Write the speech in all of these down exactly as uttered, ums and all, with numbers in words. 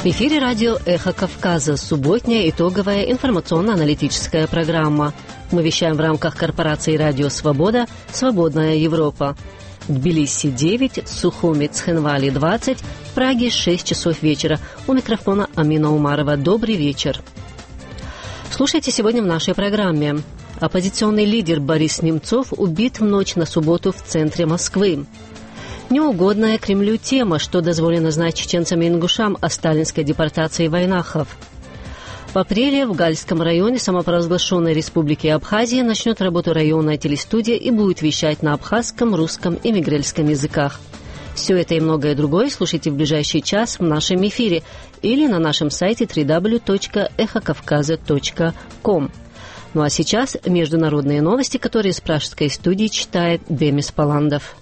В эфире радио «Эхо Кавказа», субботняя итоговая информационно-аналитическая программа. Мы вещаем в рамках корпорации «Радио Свобода», «Свободная Европа». В Тбилиси девять, Сухуми, Цхинвали двадцать, в Праге шесть часов вечера. У микрофона Амина Умарова. Добрый вечер. Слушайте сегодня в нашей программе. Оппозиционный лидер Борис Немцов убит в ночь на субботу в центре Москвы. Неугодная Кремлю тема, что дозволено знать чеченцам и ингушам о сталинской депортации войнахов. В апреле в Гальском районе самопровозглашенной республики Абхазия начнет работу районная телестудия и будет вещать на абхазском, русском и мигрельском языках. Все это и многое другое слушайте в ближайший час в нашем эфире или на нашем сайте дабл ю дабл ю дабл ю точка эхо кавказа точка ком. Ну а сейчас международные новости, которые из пражской студии читает Демис Паландов.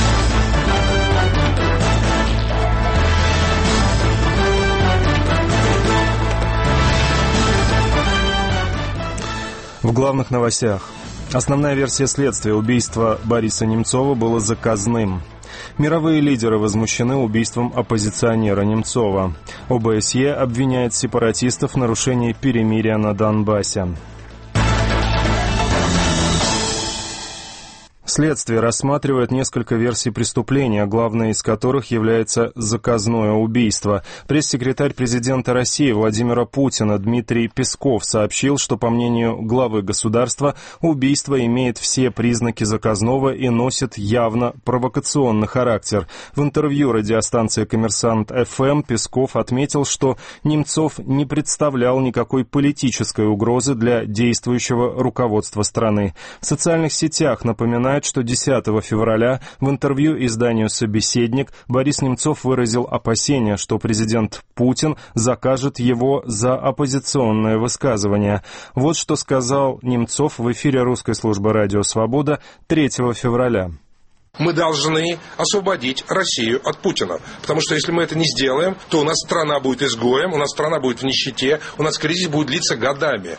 В главных новостях. Основная версия следствия: убийство Бориса Немцова было заказным. Мировые лидеры возмущены убийством оппозиционера Немцова. о бэ эс е обвиняет сепаратистов в нарушении перемирия на Донбассе. Следствие рассматривает несколько версий преступления, главной из которых является заказное убийство. Пресс-секретарь президента России Владимира Путина Дмитрий Песков сообщил, что, по мнению главы государства, убийство имеет все признаки заказного и носит явно провокационный характер. В интервью радиостанции «Коммерсант эф эм» Песков отметил, что Немцов не представлял никакой политической угрозы для действующего руководства страны. В социальных сетях напоминает, что десятого февраля в интервью изданию «Собеседник» Борис Немцов выразил опасения, что президент Путин закажет его за оппозиционное высказывание. Вот что сказал Немцов в эфире русской службы «Радио Свобода» третьего февраля. Мы должны освободить Россию от Путина, потому что если мы это не сделаем, то у нас страна будет изгоем, у нас страна будет в нищете, у нас кризис будет длиться годами.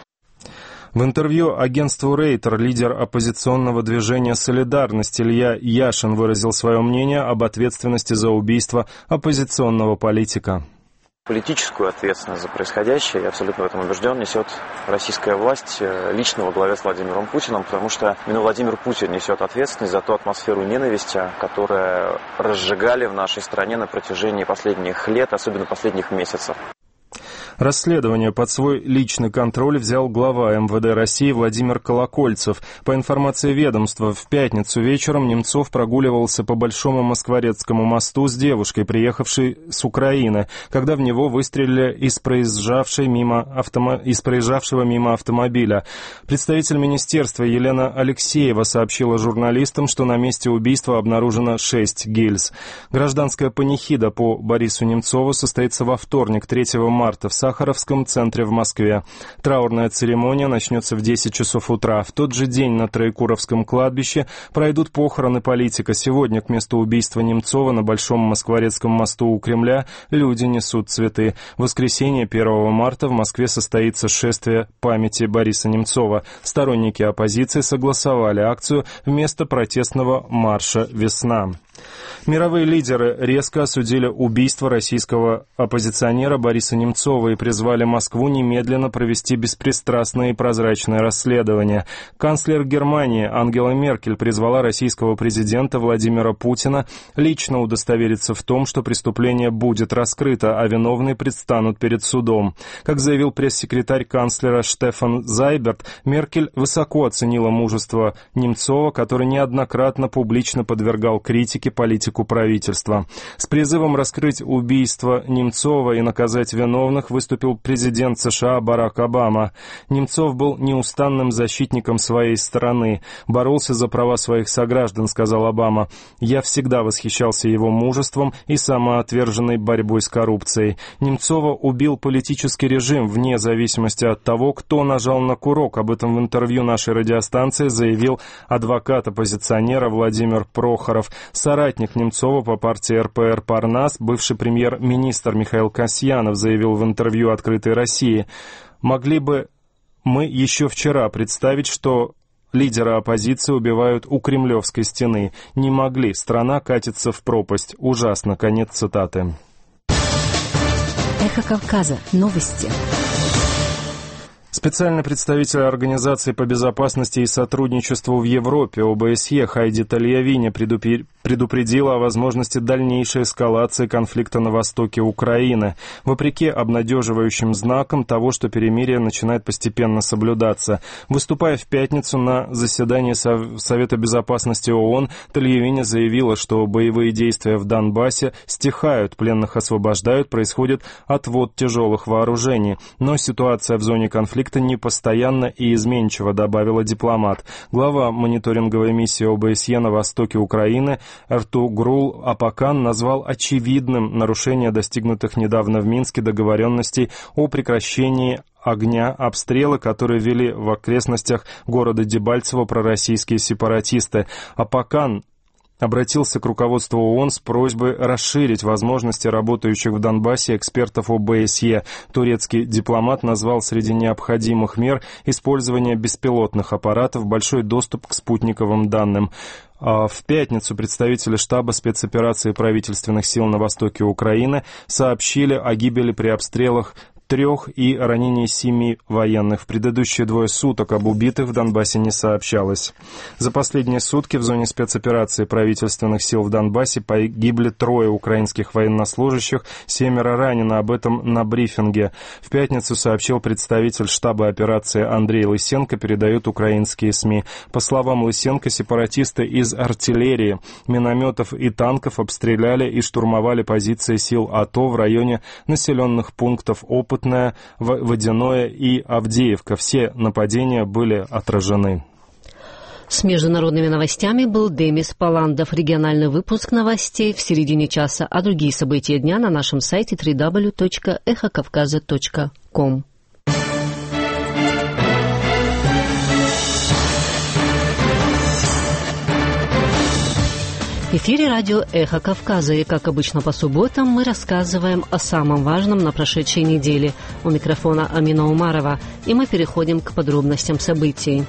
В интервью агентству Рейтер лидер оппозиционного движения «Солидарность» Илья Яшин выразил свое мнение об ответственности за убийство оппозиционного политика. Политическую ответственность за происходящее, я абсолютно в этом убежден, несет российская власть лично во главе с Владимиром Путиным, потому что именно Владимир Путин несет ответственность за ту атмосферу ненависти, которую разжигали в нашей стране на протяжении последних лет, особенно последних месяцев. Расследование под свой личный контроль взял глава эм вэ дэ России Владимир Колокольцев. По информации ведомства, в пятницу вечером Немцов прогуливался по Большому Москворецкому мосту с девушкой, приехавшей с Украины, когда в него выстрелили из, проезжавшей мимо автомо... из проезжавшего мимо автомобиля. Представитель министерства Елена Алексеева сообщила журналистам, что на месте убийства обнаружено шесть гильз. Гражданская панихида по Борису Немцову состоится во вторник, третьего марта, в Сахаровском центре в Москве. Траурная церемония начнется в десять часов утра. В тот же день на Троекуровском кладбище пройдут похороны политика. Сегодня к месту убийства Немцова на Большом Москворецком мосту у Кремля люди несут цветы. В воскресенье, первого марта, в Москве состоится шествие памяти Бориса Немцова. Сторонники оппозиции согласовали акцию вместо протестного марша «Весна». Мировые лидеры резко осудили убийство российского оппозиционера Бориса Немцова и призвали Москву немедленно провести беспристрастное и прозрачное расследование. Канцлер Германии Ангела Меркель призвала российского президента Владимира Путина лично удостовериться в том, что преступление будет раскрыто, а виновные предстанут перед судом. Как заявил пресс-секретарь канцлера Штефан Зайберт, Меркель высоко оценила мужество Немцова, который неоднократно публично подвергал критике политику правительства. С призывом раскрыть убийство Немцова и наказать виновных выступил президент США Барак Обама. Немцов был неустанным защитником своей страны, боролся за права своих сограждан, сказал Обама. «Я всегда восхищался его мужеством и самоотверженной борьбой с коррупцией. Немцова убил политический режим вне зависимости от того, кто нажал на курок». Об этом в интервью нашей радиостанции заявил адвокат оппозиционера Владимир Прохоров. Соратник Немцова по партии эр пэ эр «Парнас», бывший премьер-министр Михаил Касьянов, заявил в интервью «Открытой России». «Могли бы мы еще вчера представить, что лидера оппозиции убивают у Кремлевской стены. Не могли. Страна катится в пропасть. Ужасно». Конец цитаты. Эхо Кавказа. Новости. Специальный представитель Организации по безопасности и сотрудничеству в Европе о бэ эс е Хайди Тальявини предупредила о возможности дальнейшей эскалации конфликта на востоке Украины, вопреки обнадеживающим знакам того, что перемирие начинает постепенно соблюдаться. Выступая в пятницу на заседании Совета безопасности ООН, Тальявини заявила, что боевые действия в Донбассе стихают, пленных освобождают, происходит отвод тяжелых вооружений, но ситуация в зоне конфликта непостоянно и изменчиво, добавила дипломат. Глава мониторинговой миссии о бэ эс е на востоке Украины Эртугрул Апакан назвал очевидным нарушение достигнутых недавно в Минске договоренностей о прекращении огня обстрелы, которые вели в окрестностях города Дебальцево пророссийские сепаратисты. Апакан обратился к руководству ООН с просьбой расширить возможности работающих в Донбассе экспертов о бэ эс е. Турецкий дипломат назвал среди необходимых мер использование беспилотных аппаратов, большой доступ к спутниковым данным. В пятницу представители штаба спецоперации правительственных сил на востоке Украины сообщили о гибели при обстрелах трех и ранении семи военных. В предыдущие двое суток об убитых в Донбассе не сообщалось. За последние сутки в зоне спецоперации правительственных сил в Донбассе погибли трое украинских военнослужащих, семеро ранено. Об этом на брифинге в пятницу сообщил представитель штаба операции Андрей Лысенко, передают украинские СМИ. По словам Лысенко, сепаратисты из артиллерии, минометов и танков обстреляли и штурмовали позиции сил АТО в районе населенных пунктов Опыт, Водяное и Авдеевка. Все нападения были отражены. С международными новостями был Демис Паландов. Региональный выпуск новостей в середине часа, а другие события дня на нашем сайте дабл ю дабл ю дабл ю точка эхо кавказа точка ком. В эфире радио «Эхо Кавказа», и, как обычно по субботам, мы рассказываем о самом важном на прошедшей неделе. У микрофона Амина Умарова, и мы переходим к подробностям событий.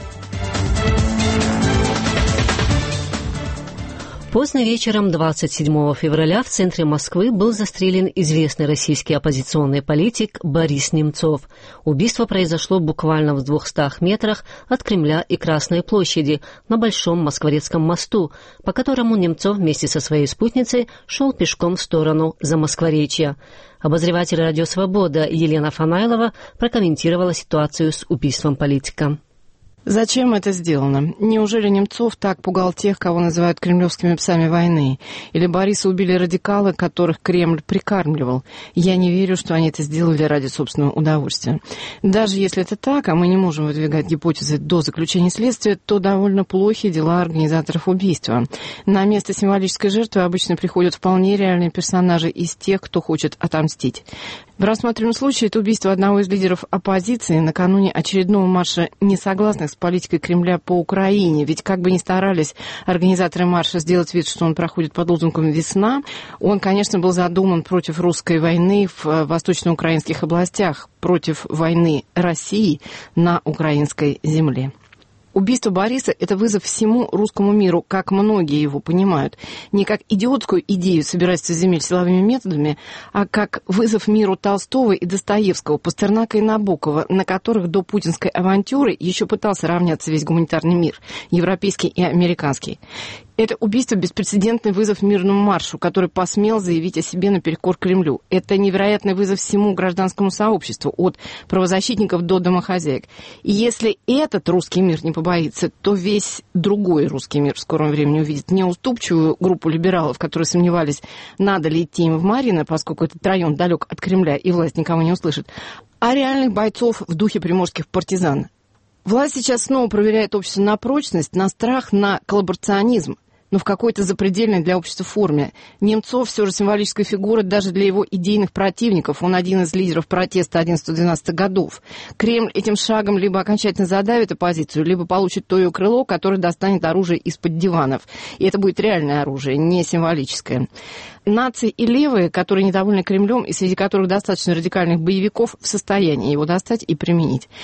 Поздно вечером двадцать седьмого февраля в центре Москвы был застрелен известный российский оппозиционный политик Борис Немцов. Убийство произошло буквально в двухстах метрах от Кремля и Красной площади на Большом Москворецком мосту, по которому Немцов вместе со своей спутницей шел пешком в сторону Замоскворечья. Обозреватель «Радио Свобода» Елена Фанайлова прокомментировала ситуацию с убийством политика. Зачем это сделано? Неужели Немцов так пугал тех, кого называют кремлевскими псами войны? Или Бориса убили радикалы, которых Кремль прикармливал? Я не верю, что они это сделали ради собственного удовольствия. Даже если это так, а мы не можем выдвигать гипотезы до заключения следствия, то довольно плохи дела организаторов убийства. На место символической жертвы обычно приходят вполне реальные персонажи из тех, кто хочет отомстить. В рассматриваемом случае это убийство одного из лидеров оппозиции накануне очередного марша несогласных с политикой Кремля по Украине. Ведь как бы ни старались организаторы марша сделать вид, что он проходит под лозунгом «Весна», он, конечно, был задуман против русской войны в восточноукраинских областях, против войны России на украинской земле. Убийство Бориса – это вызов всему русскому миру, как многие его понимают. Не как идиотскую идею собирательства земель силовыми методами, а как вызов миру Толстого и Достоевского, Пастернака и Набокова, на которых до путинской авантюры еще пытался равняться весь гуманитарный мир, европейский и американский. Это убийство – беспрецедентный вызов мирному маршу, который посмел заявить о себе наперекор Кремлю. Это невероятный вызов всему гражданскому сообществу, от правозащитников до домохозяек. И если этот русский мир не побоится, то весь другой русский мир в скором времени увидит неуступчивую группу либералов, которые сомневались, надо ли идти им в Марьино, поскольку этот район далек от Кремля и власть никого не услышит, а реальных бойцов в духе приморских партизан. Власть сейчас снова проверяет общество на прочность, на страх, на коллаборационизм, но в какой-то запредельной для общества форме. Немцов все же символическая фигура даже для его идейных противников. Он один из лидеров протеста одиннадцатого-двенадцатого годов. Кремль этим шагом либо окончательно задавит оппозицию, либо получит то ее крыло, которое достанет оружие из-под диванов. И это будет реальное оружие, не символическое. Нации и левые, которые недовольны Кремлем, и среди которых достаточно радикальных боевиков, в состоянии его достать и применить.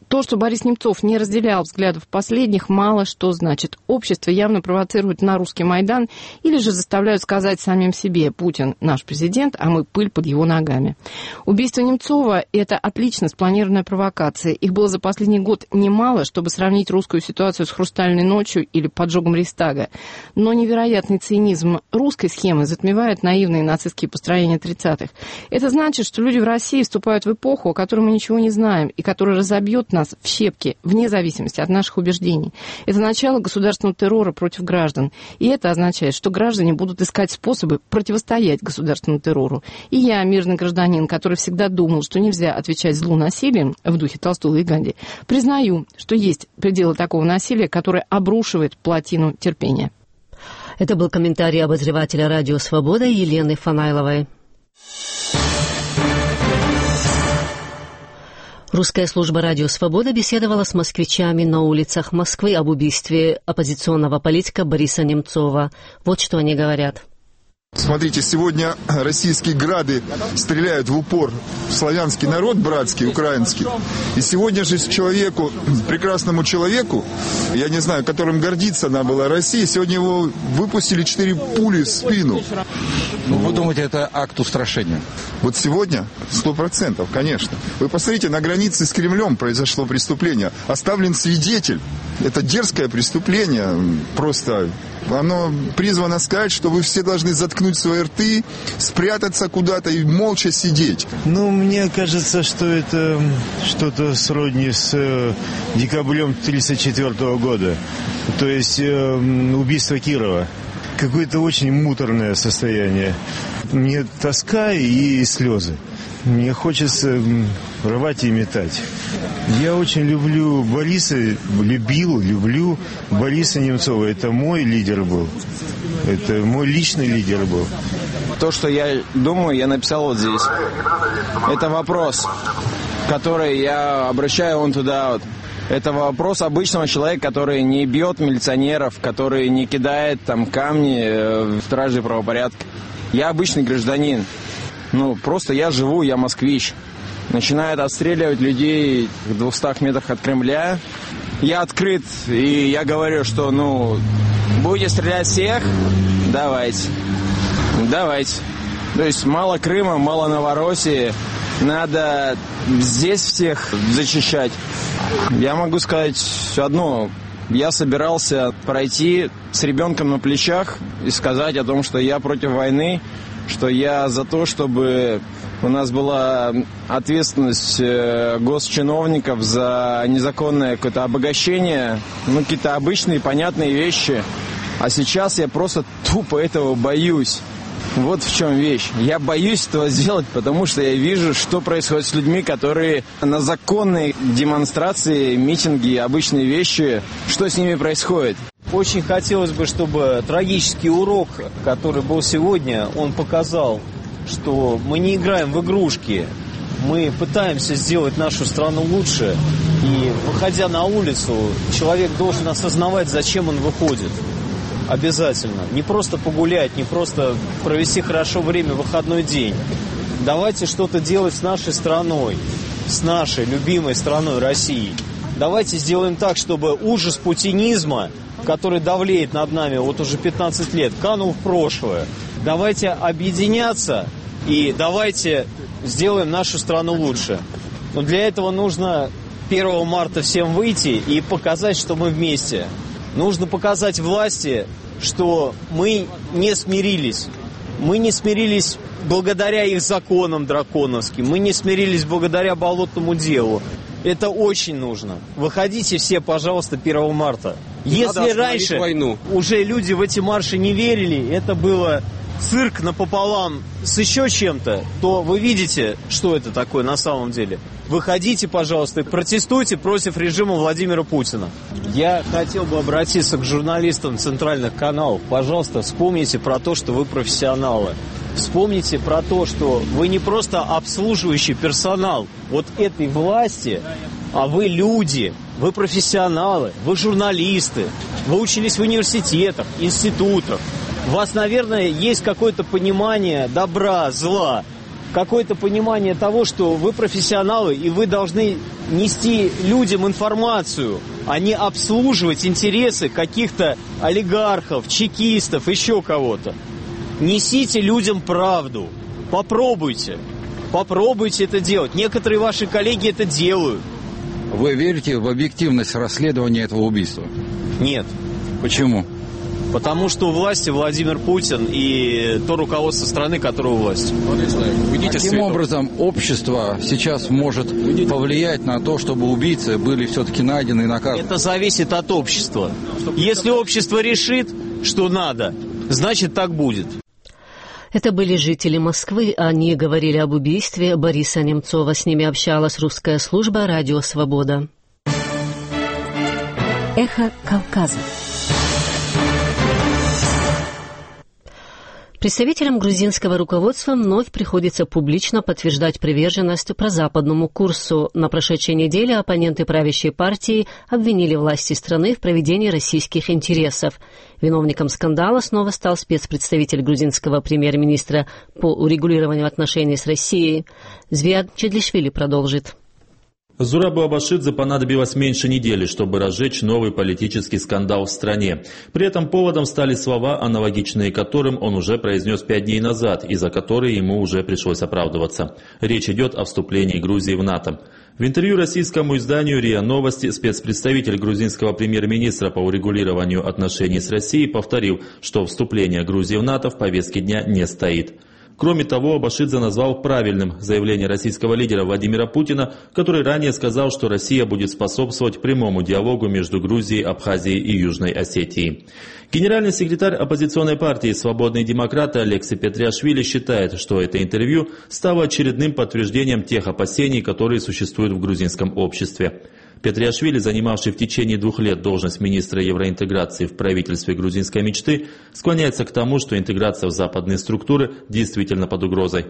То, что Борис Немцов не разделял взглядов последних, мало что значит. Общество явно провоцирует на русский Майдан или же заставляют сказать самим себе: Путин наш президент, а мы пыль под его ногами. Убийство Немцова – это отлично спланированная провокация. Их было за последний год немало, чтобы сравнить русскую ситуацию с «Хрустальной ночью» или поджогом Рейхстага. Но невероятный цинизм русской схемы затмевает наивные нацистские построения тридцатых. Это значит, что люди в России вступают в эпоху, о которой мы ничего не знаем, и которая разобьет нас в щепки, вне зависимости от наших убеждений. Это начало государственного террора против граждан. И это означает, что граждане будут искать способы противостоять государственному террору. И я, мирный гражданин, который всегда думал, что нельзя отвечать злу насилием, в духе Толстого и Ганди, признаю, что есть пределы такого насилия, которое обрушивает плотину терпения. Это был комментарий обозревателя «Радио Свобода» Елены Фанайловой. Русская служба «Радио Свобода» беседовала с москвичами на улицах Москвы об убийстве оппозиционного политика Бориса Немцова. Вот что они говорят. Смотрите, сегодня российские грады стреляют в упор в славянский народ, братский, украинский. И сегодня же человеку, прекрасному человеку, я не знаю, которым гордиться она была Россия, сегодня его выпустили четыре пули в спину. Ну, вы думаете, это акт устрашения? Вот сегодня сто процентов, конечно. Вы посмотрите, на границе с Кремлем произошло преступление. Оставлен свидетель. Это дерзкое преступление. Просто оно призвано сказать, что вы все должны заткнуть свои рты, спрятаться куда-то и молча сидеть. Ну, мне кажется, что это что-то сродни с декабрем тысяча девятьсот тридцать четвёртого года. То есть э, убийство Кирова. Какое-то очень муторное состояние. Мне тоска и слезы. Мне хочется рвать и метать. Я очень люблю Бориса, любил, люблю Бориса Немцова. Это мой лидер был. Это мой личный лидер был. То, что я думаю, я написал вот здесь. Это вопрос, который я обращаю вон туда вот. Это вопрос обычного человека, который не бьет милиционеров, который не кидает там камни в стражи правопорядка. Я обычный гражданин. Ну, просто я живу, я москвич. Начинают отстреливать людей в двухстах метрах от Кремля. Я открыт, и я говорю, что, ну, будете стрелять всех? Давайте. Давайте. То есть мало Крыма, мало Новороссии. Надо здесь всех зачищать. Я могу сказать одно. Я собирался пройти с ребенком на плечах и сказать о том, что я против войны, что я за то, чтобы у нас была ответственность госчиновников за незаконное какое-то обогащение, ну, какие-то обычные понятные вещи. А сейчас я просто тупо этого боюсь. Вот в чем вещь. Я боюсь этого сделать, потому что я вижу, что происходит с людьми, которые на законные демонстрации, митинги, обычные вещи, что с ними происходит. Очень хотелось бы, чтобы трагический урок, который был сегодня, он показал, что мы не играем в игрушки, мы пытаемся сделать нашу страну лучше, и, выходя на улицу, человек должен осознавать, зачем он выходит. Обязательно. Не просто погулять, не просто провести хорошо время в выходной день. Давайте что-то делать с нашей страной, с нашей любимой страной Россией. Давайте сделаем так, чтобы ужас путинизма, который давлеет над нами вот уже пятнадцать лет, канул в прошлое. Давайте объединяться и давайте сделаем нашу страну лучше. Но для этого нужно первого марта всем выйти и показать, что мы вместе. Нужно показать власти, что мы не смирились. Мы не смирились благодаря их законам драконовским. Мы не смирились благодаря болотному делу. Это очень нужно. Выходите все, пожалуйста, первого марта. Если раньше войну. Уже люди в эти марши не верили, это было цирк напополам с еще чем-то, то вы видите, что это такое на самом деле. Выходите, пожалуйста, и протестуйте против режима Владимира Путина. Я хотел бы обратиться к журналистам центральных каналов. Пожалуйста, вспомните про то, что вы профессионалы. Вспомните про то, что вы не просто обслуживающий персонал вот этой власти, а вы люди, вы профессионалы, вы журналисты, вы учились в университетах, институтах. У вас, наверное, есть какое-то понимание добра, зла. какое-то понимание того, что вы профессионалы, и вы должны нести людям информацию, а не обслуживать интересы каких-то олигархов, чекистов, еще кого-то. Несите людям правду. Попробуйте. Попробуйте это делать. Некоторые ваши коллеги это делают. Вы верите в объективность расследования этого убийства? Нет. Почему? Потому что у власти Владимир Путин и то руководство страны, которое у власти. Каким образом общество сейчас может повлиять на то, чтобы убийцы были все-таки найдены и наказаны? Это зависит от общества. Если общество решит, что надо, значит так будет. Это были жители Москвы, они говорили об убийстве Бориса Немцова. С ними общалась русская служба «Радио Свобода». Эхо Кавказа. Представителям грузинского руководства вновь приходится публично подтверждать приверженность прозападному курсу. На прошедшей неделе оппоненты правящей партии обвинили власти страны в проведении российских интересов. Виновником скандала снова стал спецпредставитель грузинского премьер-министра по урегулированию отношений с Россией. Звиад Чедлишвили продолжит. Зурабу Абашидзе понадобилось меньше недели, чтобы разжечь новый политический скандал в стране. При этом поводом стали слова, аналогичные которым он уже произнес пять дней назад, и за которые ему уже пришлось оправдываться. Речь идет о вступлении Грузии в НАТО. В интервью российскому изданию РИА Новости спецпредставитель грузинского премьер-министра по урегулированию отношений с Россией повторил, что вступление Грузии в НАТО в повестке дня не стоит. Кроме того, Абашидзе назвал правильным заявление российского лидера Владимира Путина, который ранее сказал, что Россия будет способствовать прямому диалогу между Грузией, Абхазией и Южной Осетией. Генеральный секретарь оппозиционной партии «Свободные демократы» Алекси Петриашвили считает, что это интервью стало очередным подтверждением тех опасений, которые существуют в грузинском обществе. Петриашвили, занимавший в течение двух лет должность министра евроинтеграции в правительстве грузинской мечты, склоняется к тому, что интеграция в западные структуры действительно под угрозой.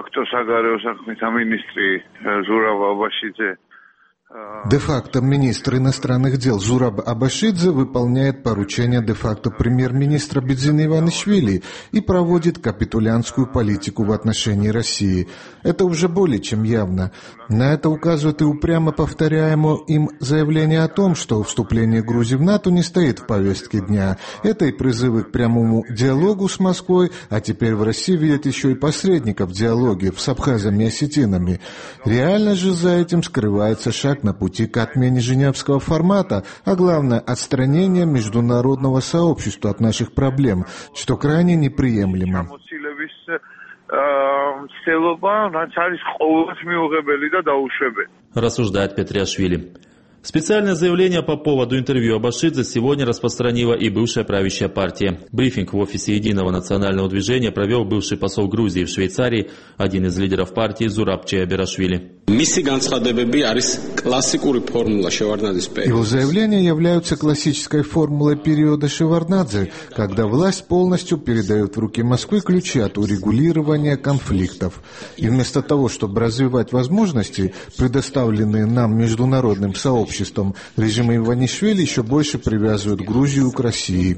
Де-факто министр иностранных дел Зураб Абашидзе выполняет поручения де-факто премьер-министра Бедзина Иванишвили и проводит капитулянскую политику в отношении России. Это уже более чем явно. На это указывает и упрямо повторяемое им заявление о том, что вступление Грузии в НАТО не стоит в повестке дня. Это и призывы к прямому диалогу с Москвой, а теперь в России видят еще и посредников в диалоге с абхазами и осетинами. Реально же за этим скрывается шаг на пути к отмене женевского формата, а главное – отстранение международного сообщества от наших проблем, что крайне неприемлемо. Рассуждает Петриашвили. Специальное заявление по поводу интервью Абашидзе сегодня распространила и бывшая правящая партия. Брифинг в офисе Единого национального движения провел бывший посол Грузии в Швейцарии, один из лидеров партии Зураб Чеаберашвили. Его заявления являются классической формулой периода Шеварднадзе, когда власть полностью передает в руки Москвы ключи от урегулирования конфликтов. И вместо того, чтобы развивать возможности, предоставленные нам международным сообществом, режим Иванишвили еще больше привязывает Грузию к России.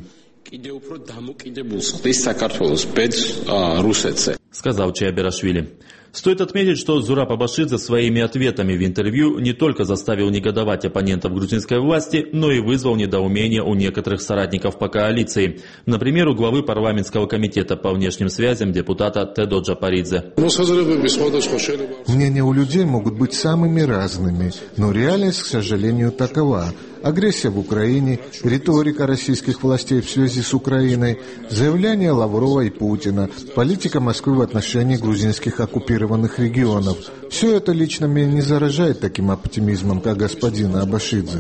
Сказал Чеаберашвили. Стоит отметить, что Зураб Абашидзе своими ответами в интервью не только заставил негодовать оппонентов грузинской власти, но и вызвал недоумение у некоторых соратников по коалиции. Например, у главы парламентского комитета по внешним связям депутата Тедо Джапаридзе. Мнения у людей могут быть самыми разными, но реальность, к сожалению, такова. Агрессия в Украине, риторика российских властей в связи с Украиной, заявления Лаврова и Путина, политика Москвы в отношении грузинских оккупированных регионов. Все это лично меня не заражает таким оптимизмом, как господина Абашидзе.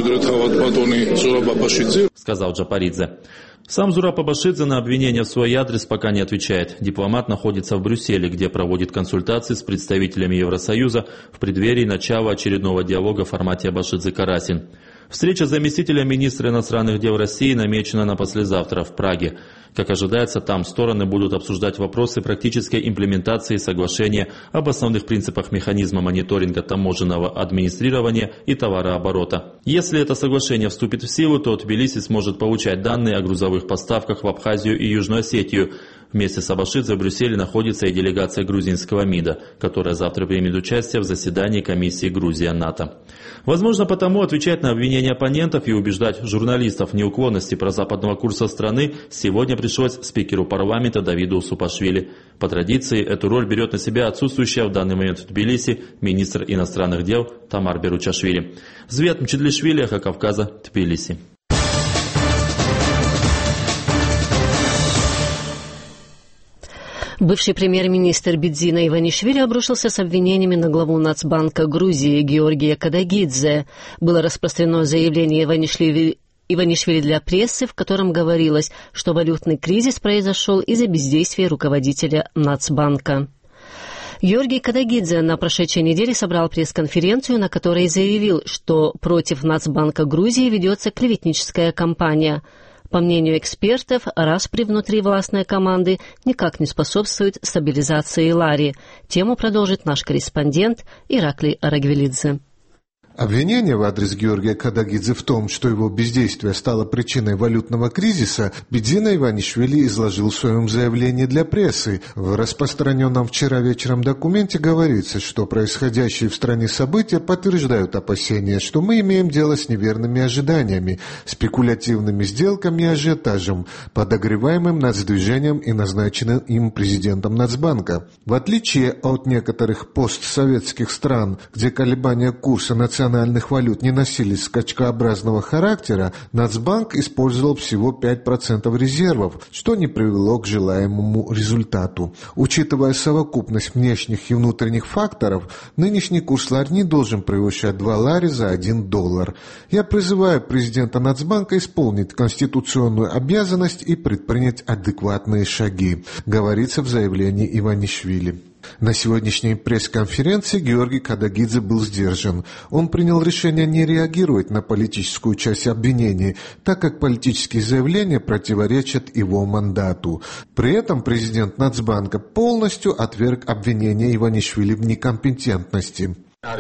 Сказал Джапаридзе. Сам Зураб Абашидзе на обвинения в свой адрес пока не отвечает. Дипломат находится в Брюсселе, где проводит консультации с представителями Евросоюза в преддверии начала очередного диалога в формате Абашидзе-Карасин. Встреча заместителя министра иностранных дел России намечена на послезавтра в Праге. Как ожидается, там стороны будут обсуждать вопросы практической имплементации соглашения об основных принципах механизма мониторинга таможенного администрирования и товарооборота. Если это соглашение вступит в силу, то Тбилиси сможет получать данные о грузовых поставках в Абхазию и Южную Осетию. Вместе с Абашидзе в Брюсселе находится и делегация грузинского МИДа, которая завтра примет участие в заседании комиссии Грузия-НАТО. Возможно, потому отвечать на обвинения оппонентов и убеждать журналистов в неуклонности прозападного курса страны сегодня пришлось спикеру парламента Давиду Усупашвили. По традиции, эту роль берет на себя отсутствующая в данный момент в Тбилиси министр иностранных дел Тамар Беручашвили. Звет Мчедлишвили, Эхо Кавказа, Тбилиси. Бывший премьер-министр Бидзина Иванишвили обрушился с обвинениями на главу Нацбанка Грузии Георгия Кадагидзе. Было распространено заявление Иванишвили, Иванишвили для прессы, в котором говорилось, что валютный кризис произошел из-за бездействия руководителя Нацбанка. Георгий Кадагидзе на прошедшей неделе собрал пресс-конференцию, на которой заявил, что против Нацбанка Грузии ведется клеветническая кампания. По мнению экспертов, распри внутри властной команды никак не способствует стабилизации лари. Тему продолжит наш корреспондент Ираклий Арагвелидзе. Обвинение в адрес Георгия Кадагидзе в том, что его бездействие стало причиной валютного кризиса, Бидзина Иванишвили изложил в своем заявлении для прессы. В распространенном вчера вечером документе говорится, что происходящие в стране события подтверждают опасения, что мы имеем дело с неверными ожиданиями, спекулятивными сделками и ажиотажем, подогреваемым нацдвижением и назначенным им президентом Нацбанка. В отличие от некоторых постсоветских стран, где колебания курса национальных национальных валют не носили скачкообразного характера, Нацбанк использовал всего пять процентов резервов, что не привело к желаемому результату. Учитывая совокупность внешних и внутренних факторов, нынешний курс лари не должен превышать два лари за один доллар. Я призываю президента Нацбанка исполнить конституционную обязанность и предпринять адекватные шаги, говорится в заявлении Иванишвили. На сегодняшней пресс-конференции Георгий Кадагидзе был сдержан. Он принял решение не реагировать на политическую часть обвинений, так как политические заявления противоречат его мандату. При этом президент Нацбанка полностью отверг обвинения Иванишвили в некомпетентности.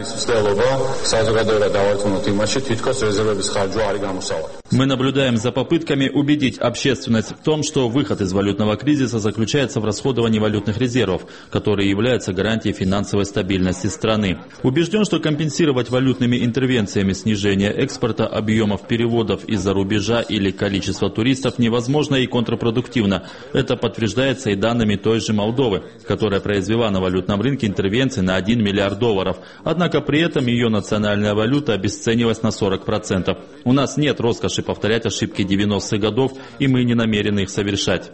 Мы наблюдаем за попытками убедить общественность в том, что выход из валютного кризиса заключается в расходовании валютных резервов, которые являются гарантией финансовой стабильности страны. Убежден, что компенсировать валютными интервенциями снижение экспорта, объемов переводов из-за рубежа или количества туристов невозможно и контрпродуктивно. Это подтверждается и данными той же Молдовы, которая произвела на валютном рынке интервенции на один миллиард долларов. Однако при этом ее национальная валюта обесценилась на сорок процентов. У нас нет роскоши повторять ошибки девяностых годов, и мы не намерены их совершать.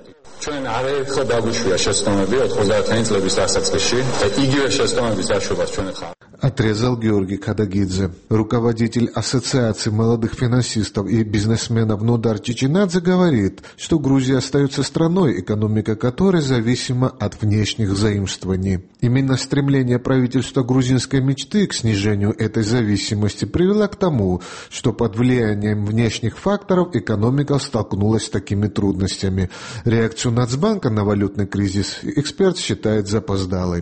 Отрезал Георгий Кадагидзе. Руководитель Ассоциации молодых финансистов и бизнесменов Нодар Чичинадзе говорит, что Грузия остается страной, экономика которой зависима от внешних заимствований. Именно стремление правительства грузинской мечты к снижению этой зависимости привело к тому, что под влиянием внешних факторов экономика столкнулась с такими трудностями. Реакцию Нацбанка на валютный кризис эксперт считает запоздалой.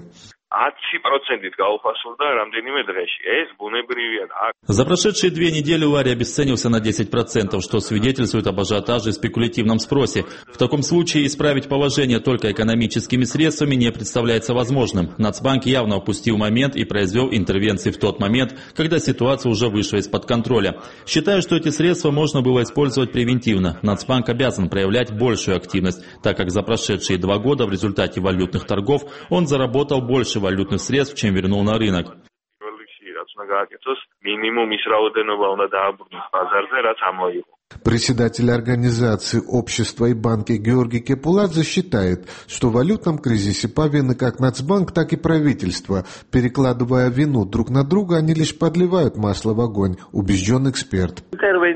За прошедшие две недели лари обесценился на десять процентов, что свидетельствует об ажиотаже и спекулятивном спросе. В таком случае исправить положение только экономическими средствами не представляется возможным. Нацбанк явно упустил момент и произвел интервенции в тот момент, когда ситуация уже вышла из-под контроля. Считаю, что эти средства можно было использовать превентивно. Нацбанк обязан проявлять большую активность, так как за прошедшие два года в результате валютных торгов он заработал больше валютных средств, чем вернул на рынок. Председатель организации «Общество и банки» Георгий Кепуладзе считает, что в валютном кризисе повинны как Нацбанк, так и правительство. Перекладывая вину друг на друга, они лишь подливают масло в огонь, убежден эксперт.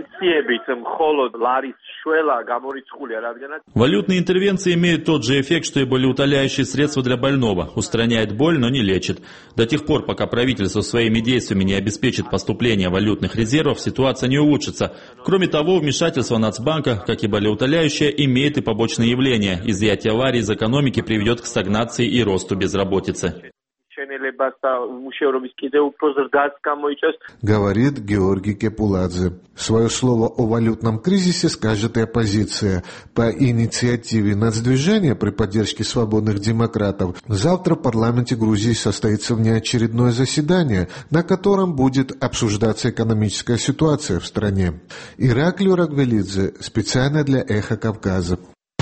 Валютные интервенции имеют тот же эффект, что и болеутоляющие средства для больного. Устраняет боль, но не лечит. До тех пор, пока правительство своими действиями не обеспечит поступление валютных резервов, ситуация не улучшится. Кроме того, вмешательство Нацбанка, как и болеутоляющее, имеет и побочные явления. Изъятие лари из экономики приведет к стагнации и росту безработицы. Говорит Георгий Кепуладзе. Свое слово о валютном кризисе скажет и оппозиция. По инициативе нацдвижения при поддержке свободных демократов завтра в парламенте Грузии состоится внеочередное заседание, на котором будет обсуждаться экономическая ситуация в стране. Ираклио Рагвелидзе, специально для «Эхо Кавказа».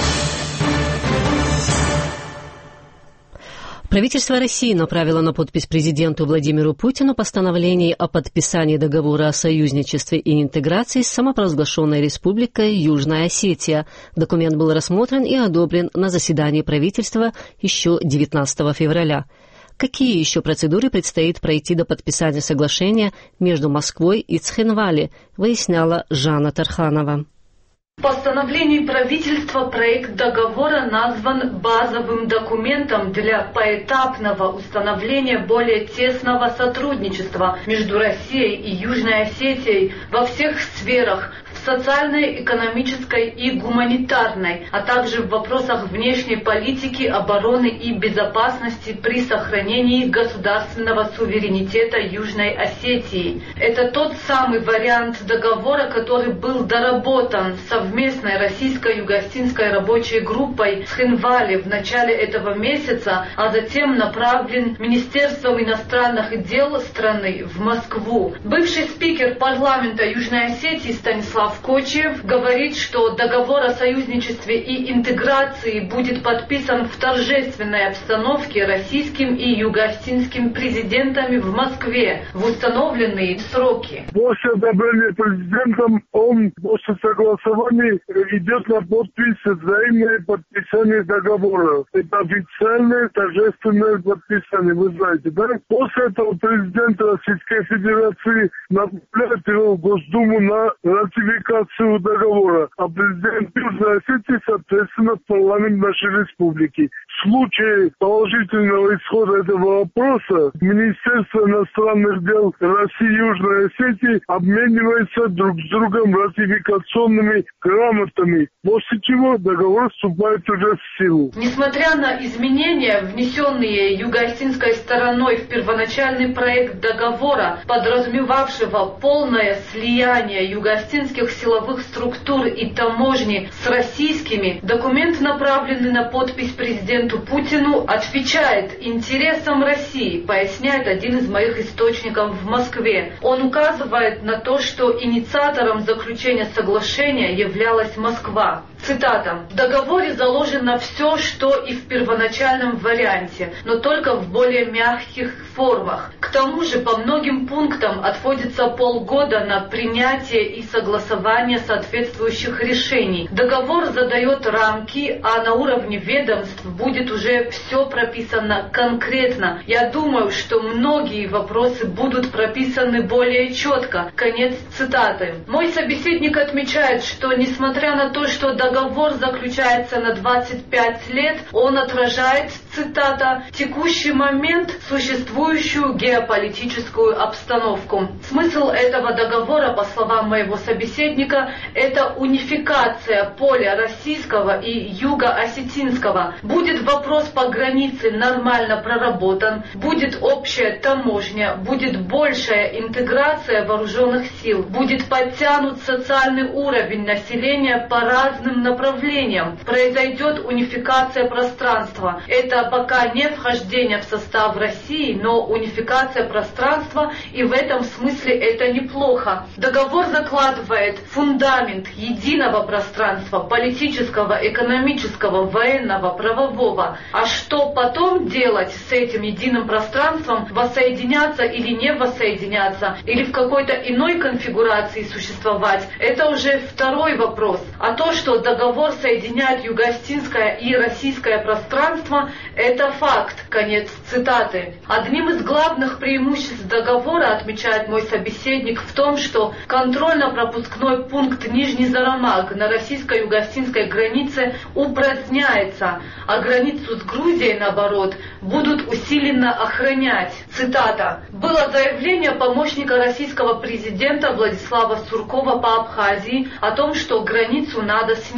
Правительство России направило на подпись президенту Владимиру Путину постановление о подписании договора о союзничестве и интеграции с самопровозглашенной республикой Южная Осетия. Документ был рассмотрен и одобрен на заседании правительства еще девятнадцатого февраля. Какие еще процедуры предстоит пройти до подписания соглашения между Москвой и Цхинвали, выясняла Жанна Тарханова. В постановлении правительства проект договора назван базовым документом для поэтапного установления более тесного сотрудничества между Россией и Южной Осетией во всех сферах, в социальной, экономической и гуманитарной, а также в вопросах внешней политики, обороны и безопасности при сохранении государственного суверенитета Южной Осетии. Это тот самый вариант договора, который был доработан совместной российско-юго-осетинской рабочей группой в Цхинвали в начале этого месяца, а затем направлен Министерством иностранных дел страны в Москву. Бывший спикер парламента Южной Осетии Станислав Кочиев говорит, что договор о союзничестве и интеграции будет подписан в торжественной обстановке российским и юго-осетинским президентами в Москве в установленные сроки. После одобрения президентом он после согласования идет на подпись взаимное подписание договора. Это официальное торжественное подписание, вы знаете, да? После этого президент Российской Федерации направляет его в Госдуму на ратификацию договора, а президент Южной Осетии, соответственно, в парламент нашей республики. В случае положительного исхода этого вопроса Министерство иностранных дел России и Южной Осетии обменивается друг с другом ратификационными грамотами, после чего договор вступает уже в силу. Несмотря на изменения, внесенные юго-осетинской стороной в первоначальный проект договора, подразумевавшего полное слияние юго-осетинских силовых структур и таможни с российскими, документ, направленный на подпись президенту Путину, отвечает интересам России, поясняет один из моих источников в Москве. Он указывает на то, что инициатором заключения соглашения являлась Москва. Цитата. «В договоре заложено все, что и в первоначальном варианте, но только в более мягких формах. К тому же по многим пунктам отводится полгода на принятие и согласование соответствующих решений. Договор задает рамки, а на уровне ведомств будет уже все прописано конкретно. Я думаю, что многие вопросы будут прописаны более четко». Конец цитаты. Мой собеседник отмечает, что несмотря на то, что договор заключается на двадцать пять лет, он отражает, цитата, «текущий момент, существующую геополитическую обстановку». Смысл этого договора, по словам моего собеседника, это унификация поля российского и юго-осетинского. Будет вопрос по границе нормально проработан, будет общая таможня, будет большая интеграция вооруженных сил, будет подтянут социальный уровень населения по разным направлениям, произойдет унификация пространства. Это пока не вхождение в состав России, но унификация пространства, и в этом смысле это неплохо. Договор закладывает фундамент единого пространства, политического, экономического, военного, правового. А что потом делать с этим единым пространством, воссоединяться или не воссоединяться, или в какой-то иной конфигурации существовать, это уже второй вопрос. А то, что договор соединяет юго-осетинское и российское пространство, это факт. Конец цитаты. Одним из главных преимуществ договора, отмечает мой собеседник, в том, что контрольно-пропускной пункт Нижний Зарамаг на российско-юго-осетинской границе упраздняется, а границу с Грузией, наоборот, будут усиленно охранять. Цитата. «Было заявление помощника российского президента Владислава Суркова по Абхазии о том, что границу надо снимать.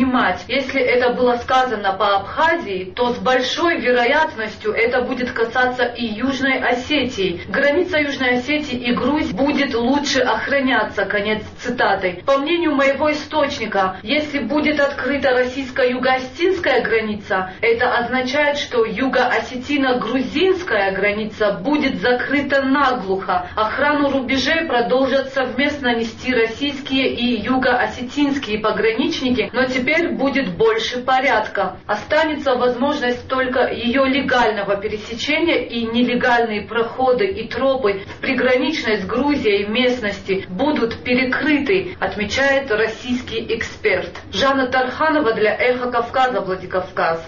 понимать, если это было сказано по Абхазии, то с большой вероятностью это будет касаться и Южной Осетии. Граница Южной Осетии и Грузии будет лучше охраняться, конец цитаты. По мнению моего источника, если будет открыта российско-юго-осетинская граница, это означает, что юго-осетино-грузинская граница будет закрыта наглухо. Охрану рубежей продолжат совместно нести российские и юго-осетинские пограничники, но теперь будет больше порядка. Останется возможность только ее легального пересечения, и нелегальные проходы и тропы в приграничной с Грузией местности будут перекрыты, отмечает российский эксперт. Жанна Тарханова для «Эхо Кавказа», Владикавказ.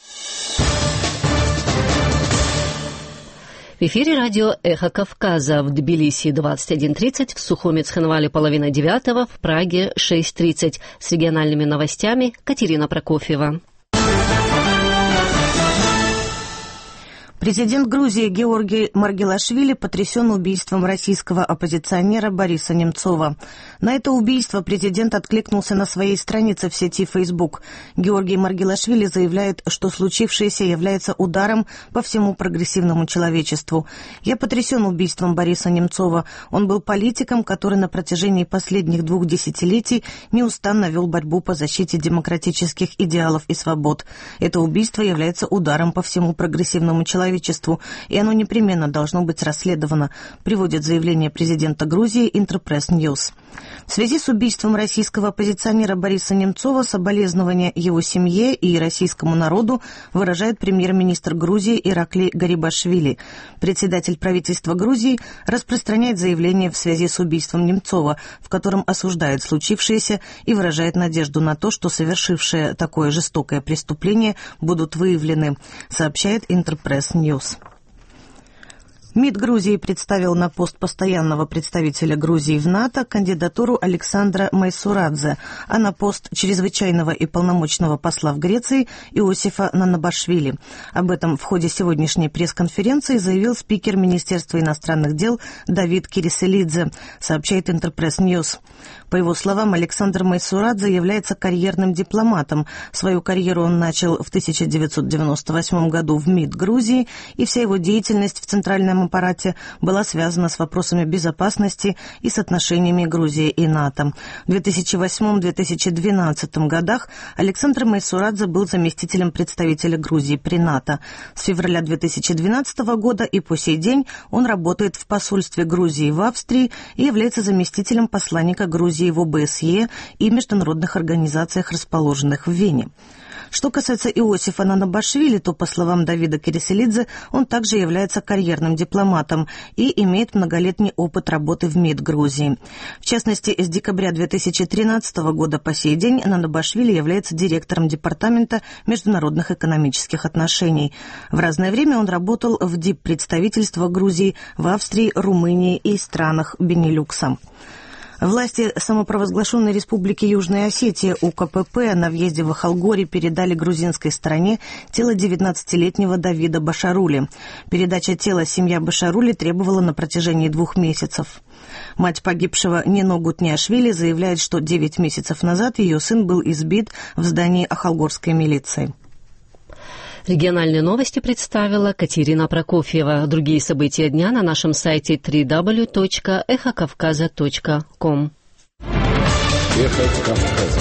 В эфире радио «Эхо Кавказа» в Тбилиси двадцать один тридцать, в Сухуми Цхинвале половина девятого, в Праге шесть тридцать. С региональными новостями Катерина Прокофьева. Президент Грузии Георгий Маргелашвили потрясен убийством российского оппозиционера Бориса Немцова. На это убийство президент откликнулся на своей странице в сети Facebook. Георгий Маргелашвили заявляет, что случившееся является ударом по всему прогрессивному человечеству. «Я потрясен убийством Бориса Немцова. Он был политиком, который на протяжении последних двух десятилетий неустанно вел борьбу по защите демократических идеалов и свобод. Это убийство является ударом по всему прогрессивному человечеству, и оно непременно должно быть расследовано», приводит заявление президента Грузии Интерпресс Ньюс. В связи с убийством российского оппозиционера Бориса Немцова соболезнования его семье и российскому народу выражает премьер-министр Грузии Иракли Гарибашвили. Председатель правительства Грузии распространяет заявление в связи с убийством Немцова, в котором осуждает случившееся и выражает надежду на то, что совершившие такое жестокое преступление будут выявлены, сообщает Интерпресс Ньюс. МИД Грузии представил на пост постоянного представителя Грузии в НАТО кандидатуру Александра Майсурадзе, а на пост чрезвычайного и полномочного посла в Греции Иосифа Нанабашвили. Об этом в ходе сегодняшней пресс-конференции заявил спикер Министерства иностранных дел Давид Кириселидзе, сообщает Интерпресс Ньюс. По его словам, Александр Майсурадзе является карьерным дипломатом. Свою карьеру он начал в тысяча девятьсот девяносто восьмом году в МИД Грузии, и вся его деятельность в центральном аппарате была связана с вопросами безопасности и с отношениями Грузии и НАТО. В две тысячи восьмом — две тысячи двенадцатом годах Александр Майсурадзе был заместителем представителя Грузии при НАТО. С февраля две тысячи двенадцатого года и по сей день он работает в посольстве Грузии в Австрии и является заместителем посланника Грузии в О Бэ С Е и международных организациях, расположенных в Вене. Что касается Иосифа Нанабашвили, то, по словам Давида Кириселидзе, он также является карьерным дипломатом и имеет многолетний опыт работы в МИД Грузии. В частности, с декабря две тысячи тринадцатого года по сей день Нанабашвили является директором Департамента международных экономических отношений. В разное время он работал в диппредставительстве Грузии в Австрии, Румынии и странах Бенилюкса. Власти самопровозглашенной республики Южная Осетия У Ка Пэ Пэ на въезде в Ахалгори передали грузинской стороне тело девятнадцатилетнего Давида Башарули. Передача тела семья Башарули требовала на протяжении двух месяцев. Мать погибшего Нино Гутниашвили заявляет, что девять месяцев назад ее сын был избит в здании ахалгорской милиции. Региональные новости представила Катерина Прокофьева. Другие события дня на нашем сайте дабл ю дабл ю дабл ю точка эхо кавказа точка ком. Эхо Кавказа.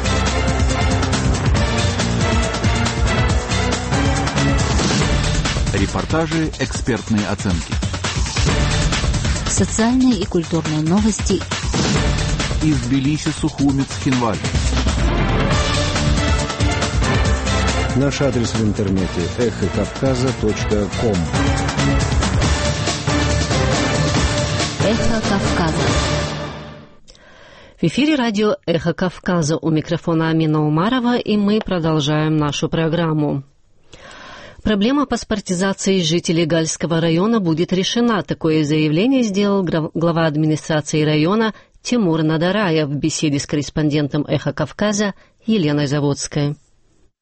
Репортажи, экспертные оценки. Социальные и культурные новости. Из Тбилиси, Сухуми, Цхинвале. Наш адрес в интернете эхо кавказа точка ком. Эхо Кавказа. В эфире радио «Эхо Кавказа». У микрофона Амина Умарова, и мы продолжаем нашу программу. Проблема паспортизации жителей Гальского района будет решена. Такое заявление сделал глава администрации района Тимур Надараев в беседе с корреспондентом «Эхо Кавказа» Еленой Заводской.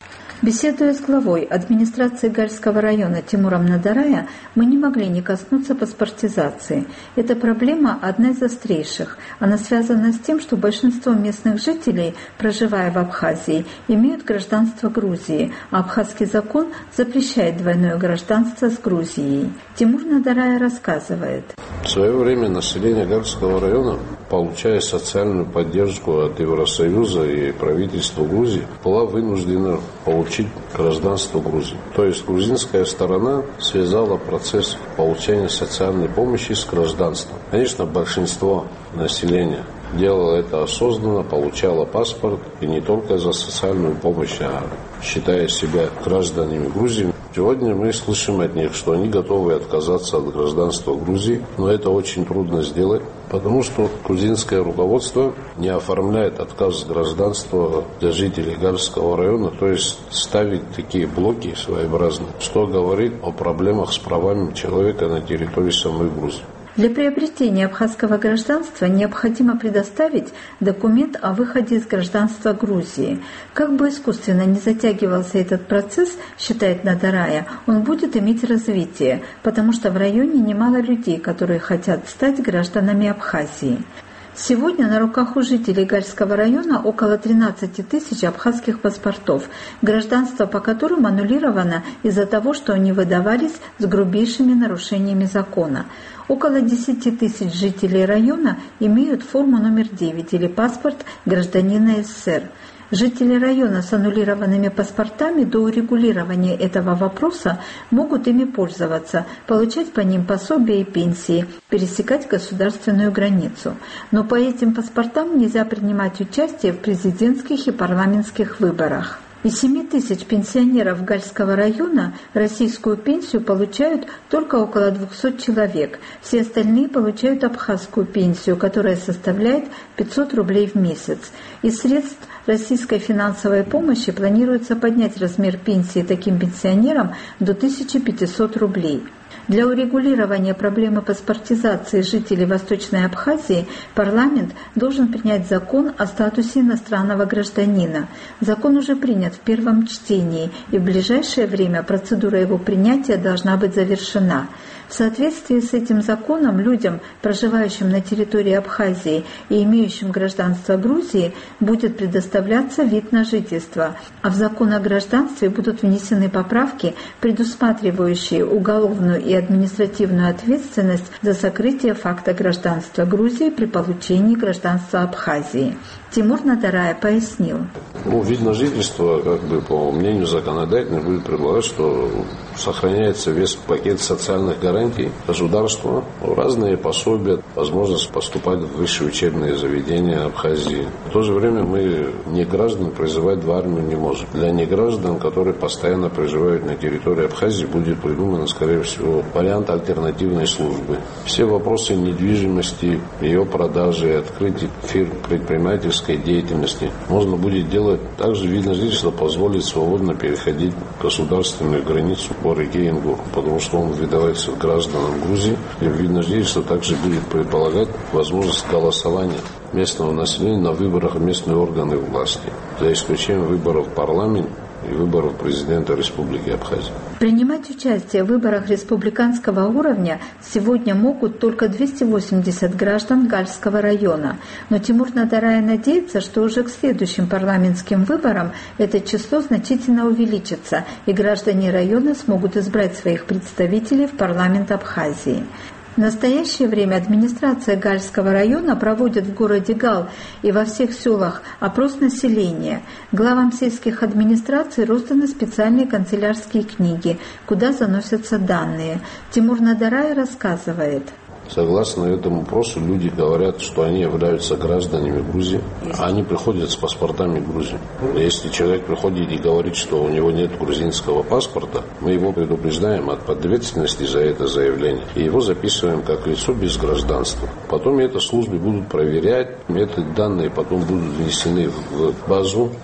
Беседуя с главой администрации Гальского района Тимуром Надарая, мы не могли не коснуться паспортизации. Эта проблема одна из острейших. Она связана с тем, что большинство местных жителей, проживая в Абхазии, имеют гражданство Грузии, а абхазский закон запрещает двойное гражданство с Грузией. Тимур Надарая рассказывает. В свое время население Гальского района, получая социальную поддержку от Евросоюза и правительства Грузии, была вынуждена получить гражданство Грузии. То есть грузинская сторона связала процесс получения социальной помощи с гражданством. Конечно, большинство населения делало это осознанно, получало паспорт, и не только за социальную помощь, а считая себя гражданами Грузии. Сегодня мы слышим от них, что они готовы отказаться от гражданства Грузии, но это очень трудно сделать, потому что грузинское руководство не оформляет отказ гражданства для жителей Гальского района, то есть ставит такие блоки своеобразные, что говорит о проблемах с правами человека на территории самой Грузии. Для приобретения абхазского гражданства необходимо предоставить документ о выходе из гражданства Грузии. Как бы искусственно не затягивался этот процесс, считает Надарая, он будет иметь развитие, потому что в районе немало людей, которые хотят стать гражданами Абхазии. Сегодня на руках у жителей Гальского района около тринадцать тысяч абхазских паспортов, гражданство по которым аннулировано из-за того, что они выдавались с грубейшими нарушениями закона. Около десять тысяч жителей района имеют форму номер девять или паспорт гражданина СССР. Жители района с аннулированными паспортами до урегулирования этого вопроса могут ими пользоваться, получать по ним пособия и пенсии, пересекать государственную границу. Но по этим паспортам нельзя принимать участие в президентских и парламентских выборах. Из семи тысяч пенсионеров Гальского района российскую пенсию получают только около двухсот человек. Все остальные получают абхазскую пенсию, которая составляет пятьсот рублей в месяц. Из средств российской финансовой помощи планируется поднять размер пенсии таким пенсионерам до тысячи пятисот рублей. Для урегулирования проблемы паспортизации жителей Восточной Абхазии парламент должен принять закон о статусе иностранного гражданина. Закон уже принят в первом чтении, и в ближайшее время процедура его принятия должна быть завершена. В соответствии с этим законом людям, проживающим на территории Абхазии и имеющим гражданство Грузии, будет предоставляться вид на жительство, а в закон о гражданстве будут внесены поправки, предусматривающие уголовную и административную ответственность за сокрытие факта гражданства Грузии при получении гражданства Абхазии. Тимур Надарая пояснил. Ну, вид на жительство, как бы, по мнению законодателя, будет предполагать, что сохраняется весь пакет социальных гарантий государства, разные пособия, возможность поступать в высшие учебные заведения Абхазии. В то же время мы не граждан призывать в армию не можем. Для неграждан, которые постоянно проживают на территории Абхазии, будет придуман, скорее всего, вариант альтернативной службы. Все вопросы недвижимости, ее продажи, открытия фирм, предпринимательской деятельности можно будет делать. Также вид на жительство позволит свободно переходить государственную границу по реке Ингур, потому что он выдавается гражданам Грузии. И вид на жительство также будет предполагать возможность голосования местного населения на выборах в местные органы власти, за исключением выборов в парламент и выборов президента Республики Абхазия. Принимать участие в выборах республиканского уровня сегодня могут только двести восемьдесят граждан Гальского района. Но Тимур Надарая надеется, что уже к следующим парламентским выборам это число значительно увеличится, и граждане района смогут избрать своих представителей в парламент Абхазии. В настоящее время администрация Гальского района проводит в городе Гал и во всех селах опрос населения. Главам сельских администраций розданы специальные канцелярские книги, куда заносятся данные. Тимур Надарай рассказывает. Согласно этому опросу, люди говорят, что они являются гражданами Грузии, а они приходят с паспортами Грузии. Если человек приходит и говорит, что у него нет грузинского паспорта, мы его предупреждаем от ответственности за это заявление и его записываем как лицо без гражданства. Потом это службы будут проверять, эти данные потом будут внесены в базу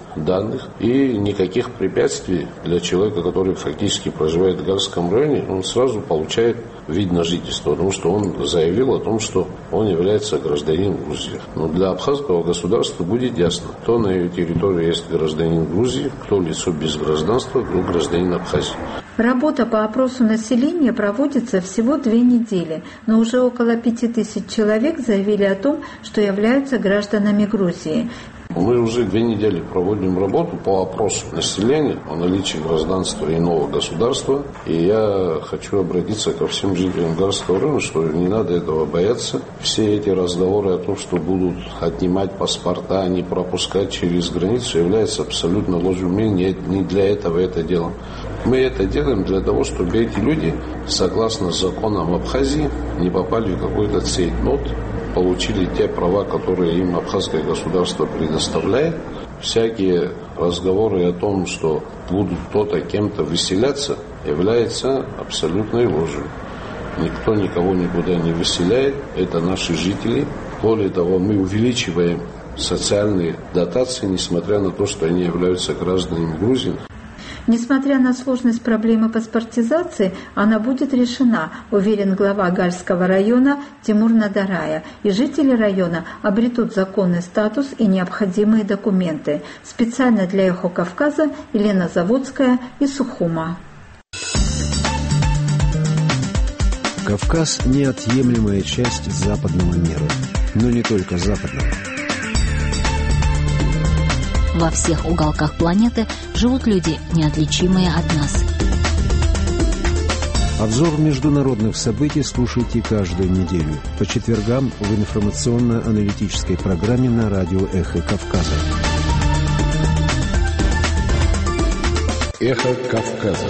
данных, и никаких препятствий для человека, который фактически проживает в Гальском районе, он сразу получает вид на жительство, потому что он заявил о том, что он является гражданином Грузии. Но для абхазского государства будет ясно, кто на ее территории есть гражданин Грузии, кто лицо без гражданства, кто гражданин Абхазии. Работа по опросу населения проводится всего две недели, но уже около пяти тысяч человек заявили о том, что являются гражданами Грузии. Мы уже две недели проводим работу по опросу населения о наличии гражданства иного государства. И я хочу обратиться ко всем жителям Гальского района, что не надо этого бояться. Все эти разговоры о том, что будут отнимать паспорта, не пропускать через границу, являются абсолютно ложью. Мы не, не для этого это делаем. Мы это делаем для того, чтобы эти люди, согласно законам Абхазии, не попали в какой-то цейтнот, получили те права, которые им абхазское государство предоставляет. Всякие разговоры о том, что будут кто-то кем-то выселяться, является абсолютной ложью. Никто никого никуда не выселяет, это наши жители. Более того, мы увеличиваем социальные дотации, несмотря на то, что они являются гражданами Грузии. Несмотря на сложность проблемы паспортизации, она будет решена, уверен глава Гальского района Тимур Надарая, и жители района обретут законный статус и необходимые документы. Специально для «Эхо Кавказа» Елена Заводская из Сухума. Кавказ – неотъемлемая часть западного мира, но не только западного. Во всех уголках планеты живут люди, неотличимые от нас. Обзор международных событий слушайте каждую неделю по четвергам в информационно-аналитической программе на радио «Эхо Кавказа». «Эхо Кавказа».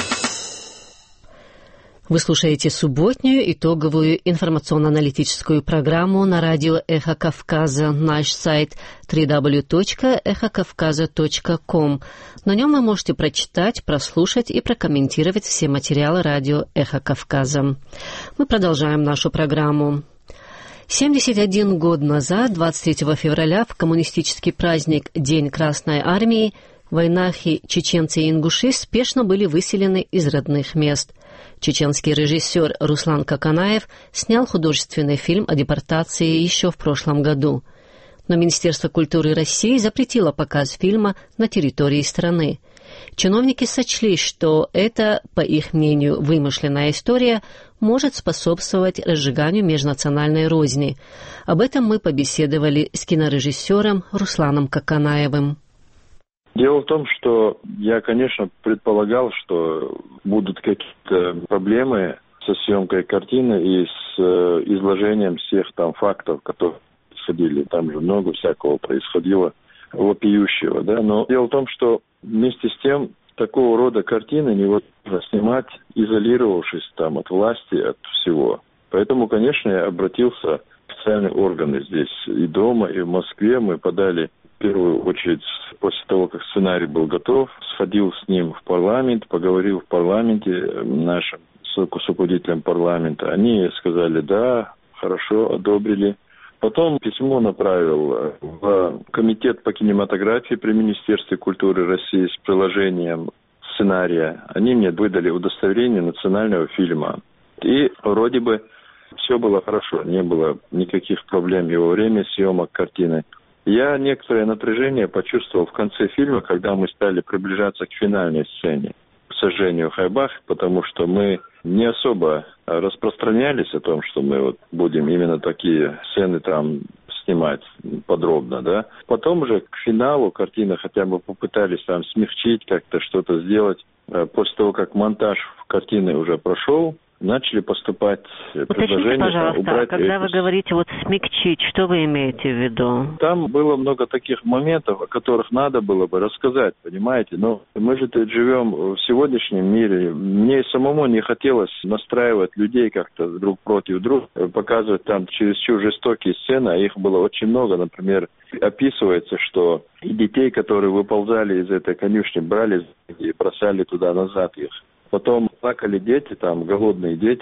Вы слушаете субботнюю итоговую информационно-аналитическую программу на радио «Эхо Кавказа». Наш сайт дабл ю дабл ю дабл ю точка эхо кавказа точка ком. На нем вы можете прочитать, прослушать и прокомментировать все материалы радио «Эхо Кавказа». Мы продолжаем нашу программу. семьдесят один год назад, двадцать третьего февраля, в коммунистический праздник День Красной Армии, войнахи, чеченцы и ингуши спешно были выселены из родных мест. Чеченский режиссер Руслан Каканаев снял художественный фильм о депортации еще в прошлом году. Но Министерство культуры России запретило показ фильма на территории страны. Чиновники сочли, что это, по их мнению, вымышленная история может способствовать разжиганию межнациональной розни. Об этом мы побеседовали с кинорежиссером Русланом Каканаевым. Дело в том, что я, конечно, предполагал, что будут какие-то проблемы со съемкой картины и с э, изложением всех там фактов, которые происходили. Там же много всякого происходило вопиющего, да. Но дело в том, что вместе с тем такого рода картины невозможно снимать, изолировавшись там от власти, от всего. Поэтому, конечно, я обратился в специальные органы здесь и дома, и в Москве. Мы подали в первую очередь, после того, как сценарий был готов, сходил с ним в парламент, поговорил в парламенте нашим с руководителем парламента. Они сказали, да, хорошо, одобрили. Потом письмо направил в Комитет по кинематографии при Министерстве культуры России с приложением сценария. Они мне выдали удостоверение национального фильма. И вроде бы все было хорошо, не было никаких проблем и во время съемок картины. Я некоторое напряжение почувствовал в конце фильма, когда мы стали приближаться к финальной сцене, к сожжению Хайбах, потому что мы не особо распространялись о том, что мы вот будем именно такие сцены там снимать подробно, да. Потом уже к финалу картины хотя бы попытались там смягчить, как-то что-то сделать. После того, как монтаж картины уже прошел, начали поступать предложения. Уточните, пожалуйста, убрать а когда эти... вы говорите вот смягчить, что вы имеете в виду? Там было много таких моментов, о которых надо было бы рассказать, понимаете? Но мы же тут живем в сегодняшнем мире. Мне самому не хотелось настраивать людей как-то друг против друга, показывать там чересчур жестокие сцены, а их было очень много. Например, описывается, что и детей, которые выползали из этой конюшни, брали и бросали туда назад их. Потом плакали дети, там голодные дети,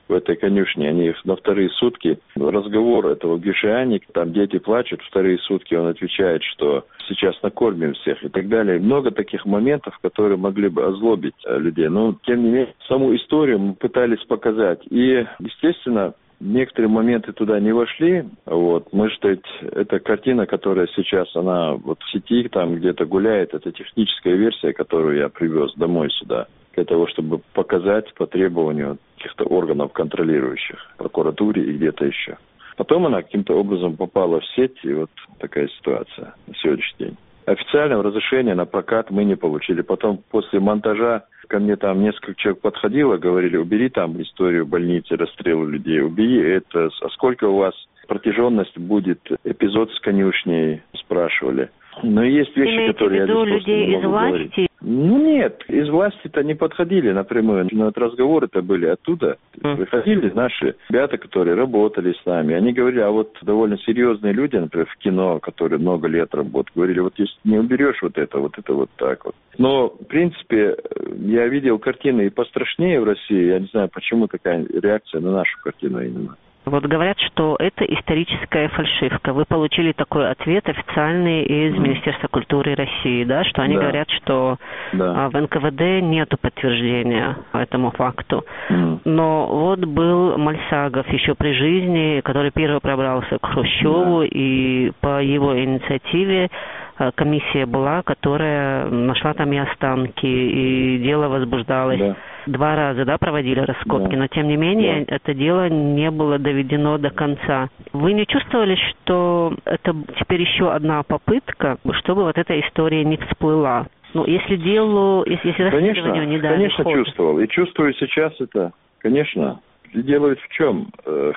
в этой конюшне, они их на вторые сутки, разговор этого Гюшиани, там дети плачут, вторые сутки он отвечает, что сейчас накормим всех и так далее. Много таких моментов, которые могли бы озлобить людей. Но, тем не менее, саму историю мы пытались показать. И, естественно, некоторые моменты туда не вошли. Вот. Мы что эта картина, которая сейчас, она вот в сети там где-то гуляет, это техническая версия, которую я привез домой сюда, для того, чтобы показать по требованию каких-то органов контролирующих, прокуратуре и где-то еще. Потом она каким-то образом попала в сеть, и вот такая ситуация на сегодняшний день. Официального разрешения на прокат мы не получили. Потом после монтажа ко мне там несколько человек подходило, говорили, убери там историю больницы, расстрелы людей, убери это. А сколько у вас протяженность будет, эпизод с конюшней, спрашивали. Но есть вещи, имеете которые я здесь просто не могу из власти? говорить. Ну нет, из власти-то не подходили напрямую. Но вот разговоры-то были оттуда. Mm. Приходили наши ребята, которые работали с нами. Они говорили, а вот довольно серьезные люди, например, в кино, которые много лет работают, говорили, вот если не уберешь вот это, вот это вот так вот. Но, в принципе, я видел картины и пострашнее в России. Я не знаю, почему такая реакция на нашу картину именно. Вот говорят, что это историческая фальшивка. Вы получили такой ответ официальный из Министерства культуры России, да, что они да. говорят, что да. в эн ка вэ дэ нету подтверждения этому факту. Mm. Но вот был Мальсагов еще при жизни, который первый пробрался к Хрущеву, да. и по его инициативе комиссия была, которая нашла там и останки, и дело возбуждалось. Да. Два раза, да, проводили раскопки, да. но тем не менее да. это дело не было доведено до конца. Вы не чувствовали, что это теперь еще одна попытка, чтобы вот эта история не всплыла? Ну, если делу, если, если расследованию не дали Конечно, ход. чувствовал. И чувствую сейчас это, конечно. Дело ведь в чем?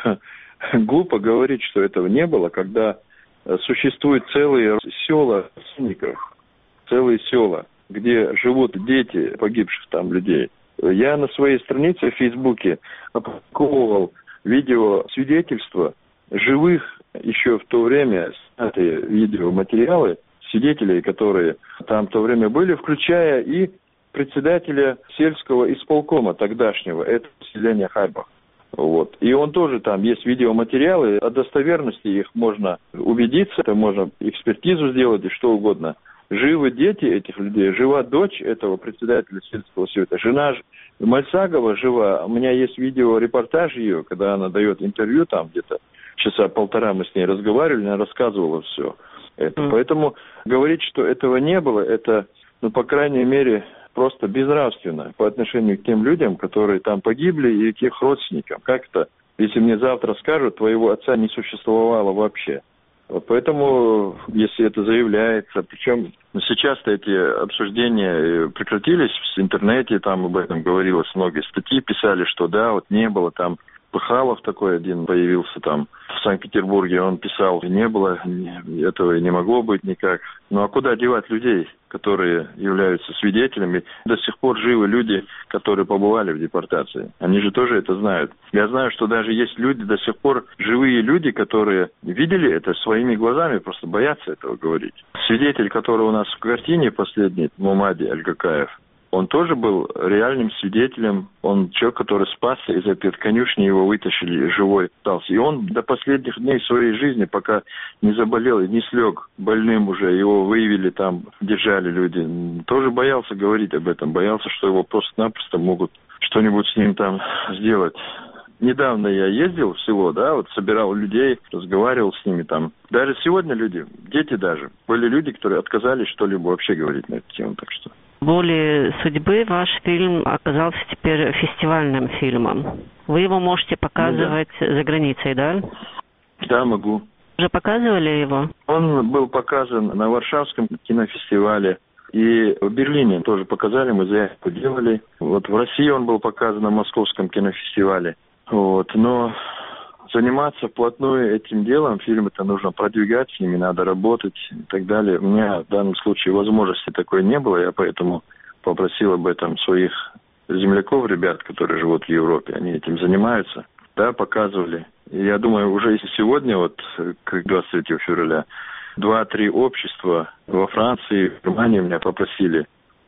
Глупо говорить, что этого не было, когда существуют целые села родственников, целые села, где живут дети погибших там людей. Я на своей странице в Фейсбуке опубликовал видео свидетельства живых еще в то время снятые видеоматериалы свидетелей, которые там в то время были, включая и председателя сельского исполкома тогдашнего, это селение Хайбах. Вот. И он тоже там есть видеоматериалы, о достоверности их можно убедиться, это можно экспертизу сделать и что угодно. Живы дети этих людей, жива дочь этого председателя сельского совета, жена Мальсагова жива. У меня есть видеорепортаж ее, когда она дает интервью, там где-то часа полтора мы с ней разговаривали, она рассказывала все это. Mm. Поэтому говорить, что этого не было, это, ну, по крайней мере, просто безнравственно по отношению к тем людям, которые там погибли, и к их родственникам. Как это, если мне завтра скажут, твоего отца не существовало вообще? Вот поэтому, если это заявляется, причем сейчас-то эти обсуждения прекратились в интернете, там об этом говорилось, многие статьи писали, что да, вот не было там. Пыхалов такой один появился там в Санкт-Петербурге, он писал, не было, этого и не могло быть никак. Ну а куда девать людей, которые являются свидетелями? До сих пор живы люди, которые побывали в депортации. Они же тоже это знают. Я знаю, что даже есть люди, до сих пор живые люди, которые видели это своими глазами, просто боятся этого говорить. Свидетель, который у нас в картине последний, Мумади Аль-Какаев, он тоже был реальным свидетелем. Он человек, который спасся из этой конюшни, его вытащили живой, остался. И он до последних дней своей жизни, пока не заболел и не слег больным уже, его выявили там, держали люди, тоже боялся говорить об этом, боялся, что его просто-напросто могут что-нибудь с ним там сделать. Недавно я ездил в село, да, вот собирал людей, разговаривал с ними там. Даже сегодня люди, дети даже, были люди, которые отказались что-либо вообще говорить на эту тему, так что... Волей судьбы ваш фильм оказался теперь фестивальным фильмом. Вы его можете показывать ну, да. за границей, да? Да, могу. Уже показывали его? Он был показан на Варшавском кинофестивале. И в Берлине тоже показали, мы заявку делали. Вот в России он был показан на Московском кинофестивале. Вот, но заниматься вплотную этим делом, фильм это нужно продвигать, с ними надо работать и так далее. У меня в данном случае возможности такой не было, я поэтому попросил об этом своих земляков, ребят, которые живут в Европе, они этим занимаются. Да, показывали. И я думаю, уже если сегодня, вот к двадцать третьего февраля, два-три общества во Франции, в Германии меня попросили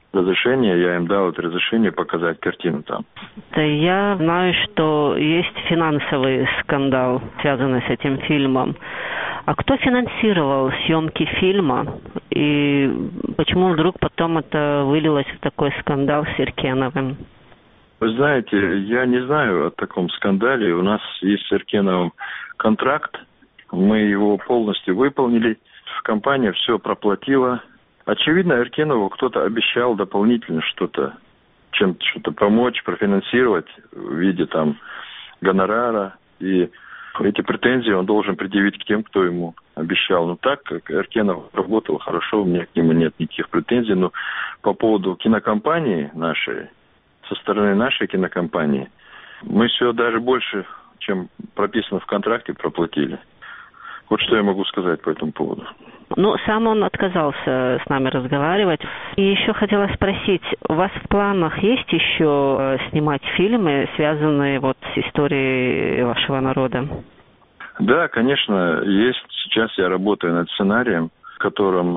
разрешение, я им дал это разрешение показать картину там. Да, я знаю, что есть финансовый скандал, связанный с этим фильмом. А кто финансировал съемки фильма? И почему вдруг потом это вылилось в такой скандал с Эркеновым? Вы знаете, я не знаю о таком скандале. У нас есть с Эркеновым контракт. Мы его полностью выполнили. Компания все проплатила. Очевидно, Эркенову кто-то обещал дополнительно что-то, чем-то что-то помочь, профинансировать в виде там гонорара. И эти претензии он должен предъявить к тем, кто ему обещал. Но так как Эркенов работал хорошо, у меня к нему нет никаких претензий. Но по поводу кинокомпании нашей, со стороны нашей кинокомпании, мы все даже больше, чем прописано в контракте, проплатили. Вот что я могу сказать по этому поводу. Ну, сам он отказался с нами разговаривать. И еще хотела спросить, у вас в планах есть еще снимать фильмы, связанные вот с историей вашего народа? Да, конечно, есть. Сейчас я работаю над сценарием, в котором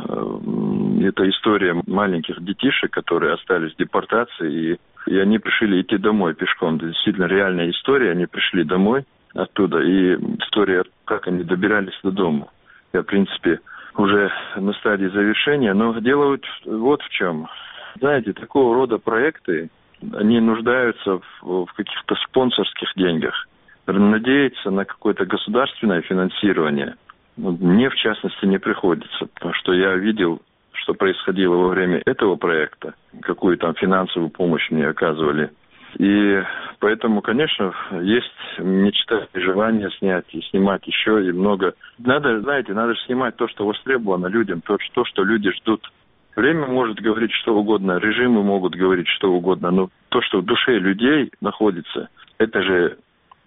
э, это история маленьких детишек, которые остались в депортации, и, и они решили идти домой пешком. Это действительно реальная история. Они пришли домой оттуда, и история, как они добирались до дома. Я, в принципе, уже на стадии завершения, но дело вот в чем. Знаете, такого рода проекты, они нуждаются в, в каких-то спонсорских деньгах. Надеяться на какое-то государственное финансирование мне, в частности, не приходится, потому что я видел, что происходило во время этого проекта, какую там финансовую помощь мне оказывали. И поэтому, конечно, есть мечта и желание снять, и снимать еще, и много. Надо, знаете, надо снимать то, что востребовано людям, то, что, что люди ждут. Время может говорить что угодно, режимы могут говорить что угодно, но то, что в душе людей находится, это же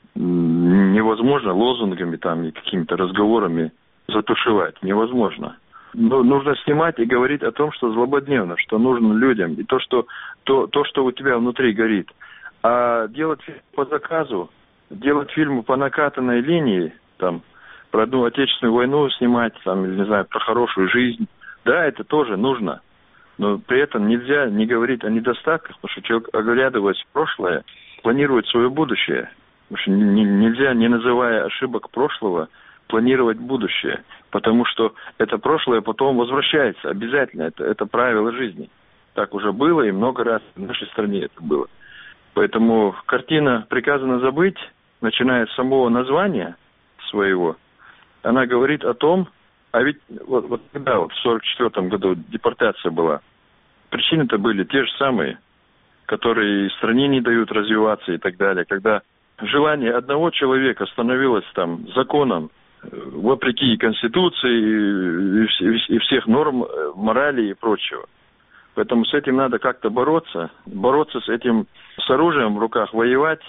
невозможно лозунгами там и какими-то разговорами затушевать. Невозможно. Но нужно снимать и говорить о том, что злободневно, что нужно людям, и то, что, то, то, что у тебя внутри горит. А делать фильм по заказу, делать фильмы по накатанной линии, там, про одну отечественную войну снимать, там, или, не знаю, про хорошую жизнь, да, это тоже нужно. Но при этом нельзя не говорить о недостатках, потому что человек, оглядываясь в прошлое, планирует свое будущее. Потому что нельзя, не называя ошибок прошлого, планировать будущее. Потому что это прошлое потом возвращается обязательно. Это, это правило жизни. Так уже было и много раз в нашей стране это было. Поэтому картина «Приказано забыть», начиная с самого названия своего, она говорит о том, а ведь вот, вот когда вот в сорок четвёртом году депортация была, причины-то были те же самые, которые стране не дают развиваться и так далее. Когда желание одного человека становилось там законом, вопреки и Конституции, и, и всех норм морали и прочего. Поэтому с этим надо как-то бороться, бороться с этим, с оружием в руках, воевать.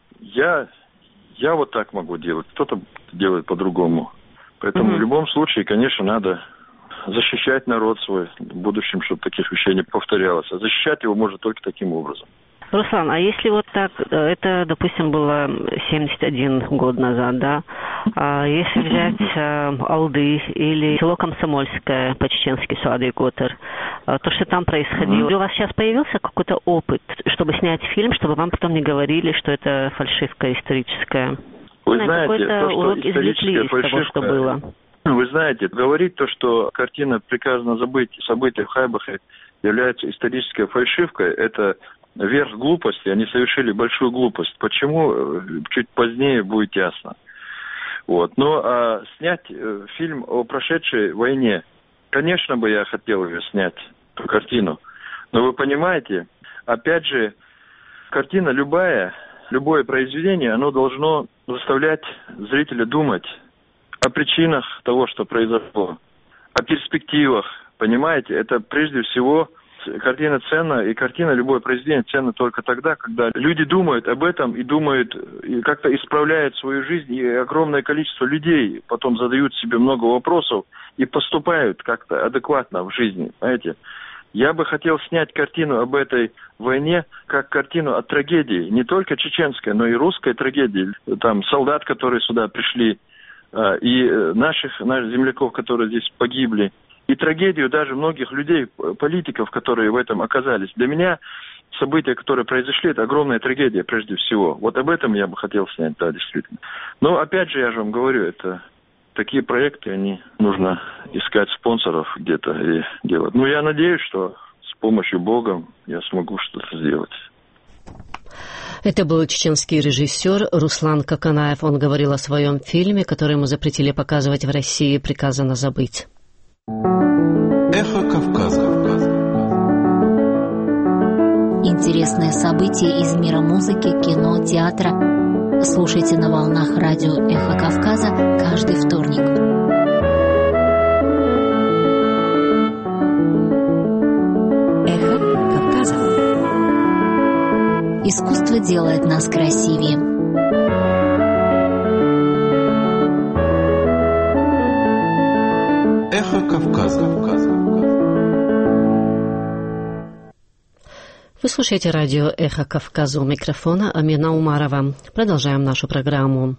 Я, я вот так могу делать, кто-то делает по-другому. Поэтому mm-hmm. в любом случае, конечно, надо защищать народ свой в будущем, чтобы таких вещей не повторялось. А защищать его можно только таким образом. Руслан, а если вот так, это, допустим, было семьдесят один год назад, да? А если взять э, Алды или село Комсомольское, по-чеченски Суады Готер, э, то, что там происходило, у вас сейчас появился какой-то опыт, чтобы снять фильм, чтобы вам потом не говорили, что это фальшивка историческая? Вы знаете, какой-то то, что урок извлекли из фальшивка, того, что было? Вы знаете, говорить то, что картина «Приказано забыть» события в Хайбахе является исторической фальшивкой, это верх глупости. Они совершили большую глупость. Почему? Чуть позднее будет ясно. Вот. Но а, снять э, фильм о прошедшей войне, конечно бы я хотел ее снять, эту картину. Но вы понимаете, опять же, картина любая, любое произведение, оно должно заставлять зрителя думать о причинах того, что произошло, о перспективах. Понимаете, это прежде всего картина ценна, и картина, любое произведение ценно только тогда, когда люди думают об этом и думают, и как-то исправляют свою жизнь, и огромное количество людей потом задают себе много вопросов и поступают как-то адекватно в жизни, понимаете. Я бы хотел снять картину об этой войне как картину о трагедии, не только чеченской, но и русской трагедии. Там солдат, которые сюда пришли, и наших, наших земляков, которые здесь погибли. и трагедию даже многих людей, политиков, которые в этом оказались. Для меня события, которые произошли, это огромная трагедия прежде всего. Вот об этом я бы хотел снять, да, действительно. Но опять же, я же вам говорю, это такие проекты, они нужно искать спонсоров где-то и делать. Ну, я надеюсь, что с помощью Бога я смогу что-то сделать. Это был чеченский режиссер Руслан Каканаев. Он говорил о своем фильме, который ему запретили показывать в России, «Приказано забыть». Эхо Кавказа. Интересные события из мира музыки, кино, театра. Слушайте на волнах радио «Эхо Кавказа» каждый вторник. Эхо Кавказа. Искусство делает нас красивее. Эхо Кавказа. Вы слушаете радио «Эхо Кавказа», у микрофона Амина Умарова. Продолжаем нашу программу.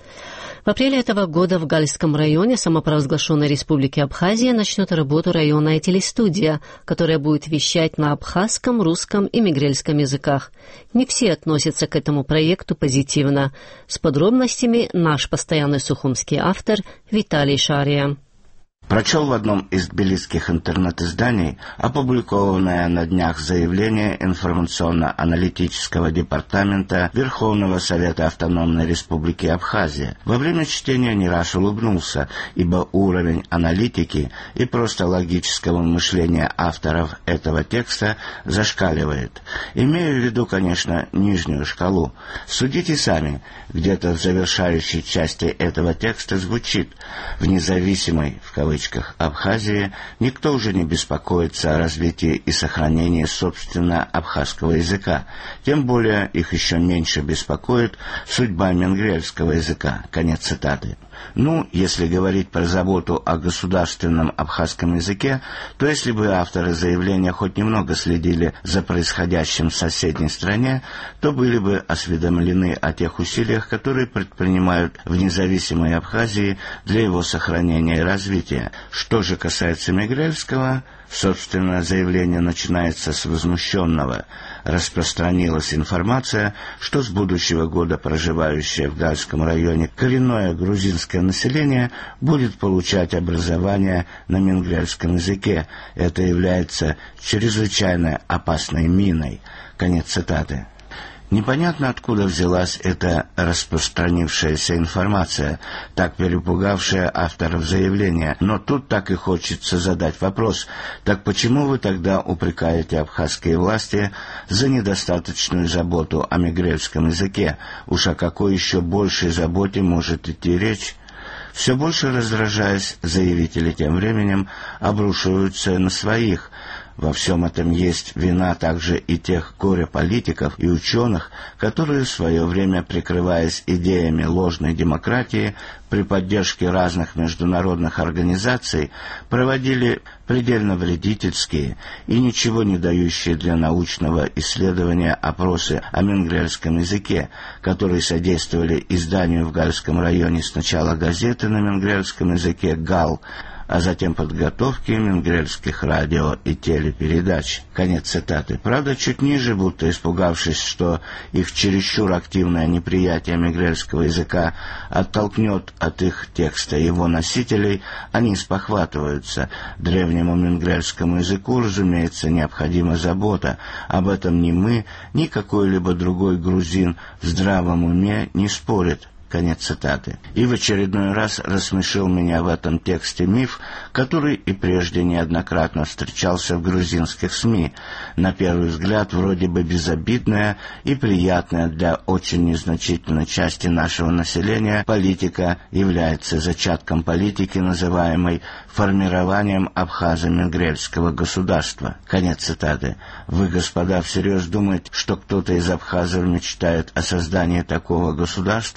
В апреле этого года в Гальском районе самопровозглашенной Республики Абхазия начнет работу районная телестудия, которая будет вещать на абхазском, русском и мигрельском языках. Не все относятся к этому проекту позитивно. С подробностями наш постоянный сухумский автор Виталий Шария. Прочел в одном из тбилисских интернет-изданий опубликованное на днях заявление информационно-аналитического департамента Верховного Совета Автономной Республики Абхазия. Во время чтения не раз улыбнулся, ибо уровень аналитики и просто логического мышления авторов этого текста зашкаливает. Имею в виду, конечно, нижнюю шкалу. Судите сами, где-то в завершающей части этого текста звучит: в независимой, в кавычках, Абхазии никто уже не беспокоится о развитии и сохранении собственно абхазского языка. Тем более их еще меньше беспокоит судьба мингрельского языка. Конец цитаты. Ну, если говорить про заботу о государственном абхазском языке, то если бы авторы заявления хоть немного следили за происходящим в соседней стране, то были бы осведомлены о тех усилиях, которые предпринимают в независимой Абхазии для его сохранения и развития. Что же касается мигрельского, собственно, заявление начинается с возмущенного. Распространилась информация, что с будущего года проживающее в Гальском районе коренное грузинское население будет получать образование на мингрельском языке. Это является чрезвычайно опасной миной. Конец цитаты. Непонятно, откуда взялась эта распространившаяся информация, так перепугавшая авторов заявления, но тут так и хочется задать вопрос: так почему вы тогда упрекаете абхазские власти за недостаточную заботу о мигрельском языке? Уж о какой еще большей заботе может идти речь? Все больше раздражаясь, заявители тем временем обрушиваются на своих. Во всем этом есть вина также и тех горе-политиков и ученых, которые в свое время, прикрываясь идеями ложной демократии, при поддержке разных международных организаций, проводили предельно вредительские и ничего не дающие для научного исследования опросы о мингрельском языке, которые содействовали изданию в Гальском районе сначала газеты на мингрельском языке «Гал», а затем подготовки мингрельских радио и телепередач. Конец цитаты. Правда, чуть ниже, будто испугавшись, что их чересчур активное неприятие мингрельского языка оттолкнет от их текста его носителей, они спохватываются. Древнему мингрельскому языку, разумеется, необходима забота. Об этом ни мы, ни какой-либо другой грузин в здравом уме не спорит. Конец цитаты. И в очередной раз рассмешил меня в этом тексте миф, который и прежде неоднократно встречался в грузинских СМИ. На первый взгляд, вроде бы безобидная и приятная для очень незначительной части нашего населения политика является зачатком политики, называемой формированием абхазо-мингрельского государства. Конец цитаты. Вы, господа, всерьез думаете, что кто-то из абхазов мечтает о создании такого государства?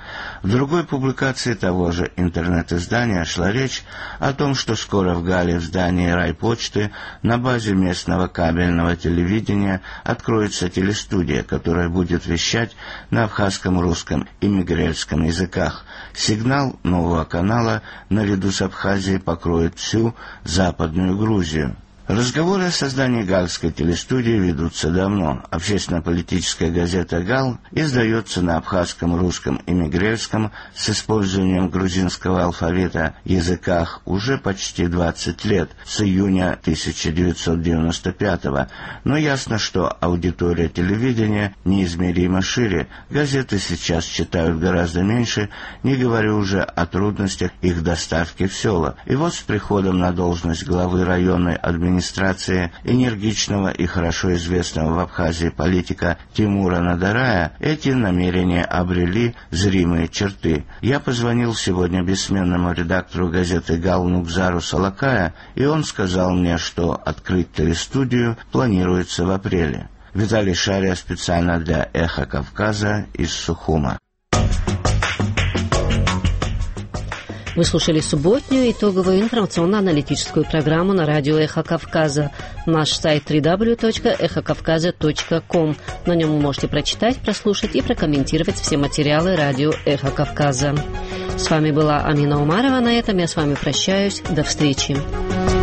В другой публикации того же интернет-издания шла речь о том, что скоро в Гале в здании райпочты на базе местного кабельного телевидения откроется телестудия, которая будет вещать на абхазском, русском и мигрельском языках. Сигнал нового канала наряду с Абхазией покроет всю Западную Грузию. Разговоры о создании галской телестудии ведутся давно. Общественно-политическая газета «Гал» издается на абхазском, русском и мигрельском с использованием грузинского алфавита языках уже почти двадцать лет, с июня тысяча девятьсот девяносто пятого. Но ясно, что аудитория телевидения неизмеримо шире. Газеты сейчас читают гораздо меньше, не говоря уже о трудностях их доставки в села. И вот с приходом на должность главы районной администрации администрации энергичного и хорошо известного в Абхазии политика Тимура Надарая эти намерения обрели зримые черты. Я позвонил сегодня бессменному редактору газеты «Гал» Нукзару Салакая, и он сказал мне, что открыть телестудию планируется в апреле. Виталий Шария специально для «Эхо Кавказа» из Сухума. Вы слушали субботнюю итоговую информационно-аналитическую программу на радио «Эхо Кавказа». Наш сайт дабл ю дабл ю дабл ю точка эхо кавказа точка ком. На нем вы можете прочитать, прослушать и прокомментировать все материалы радио «Эхо Кавказа». С вами была Амина Умарова. На этом я с вами прощаюсь. До встречи.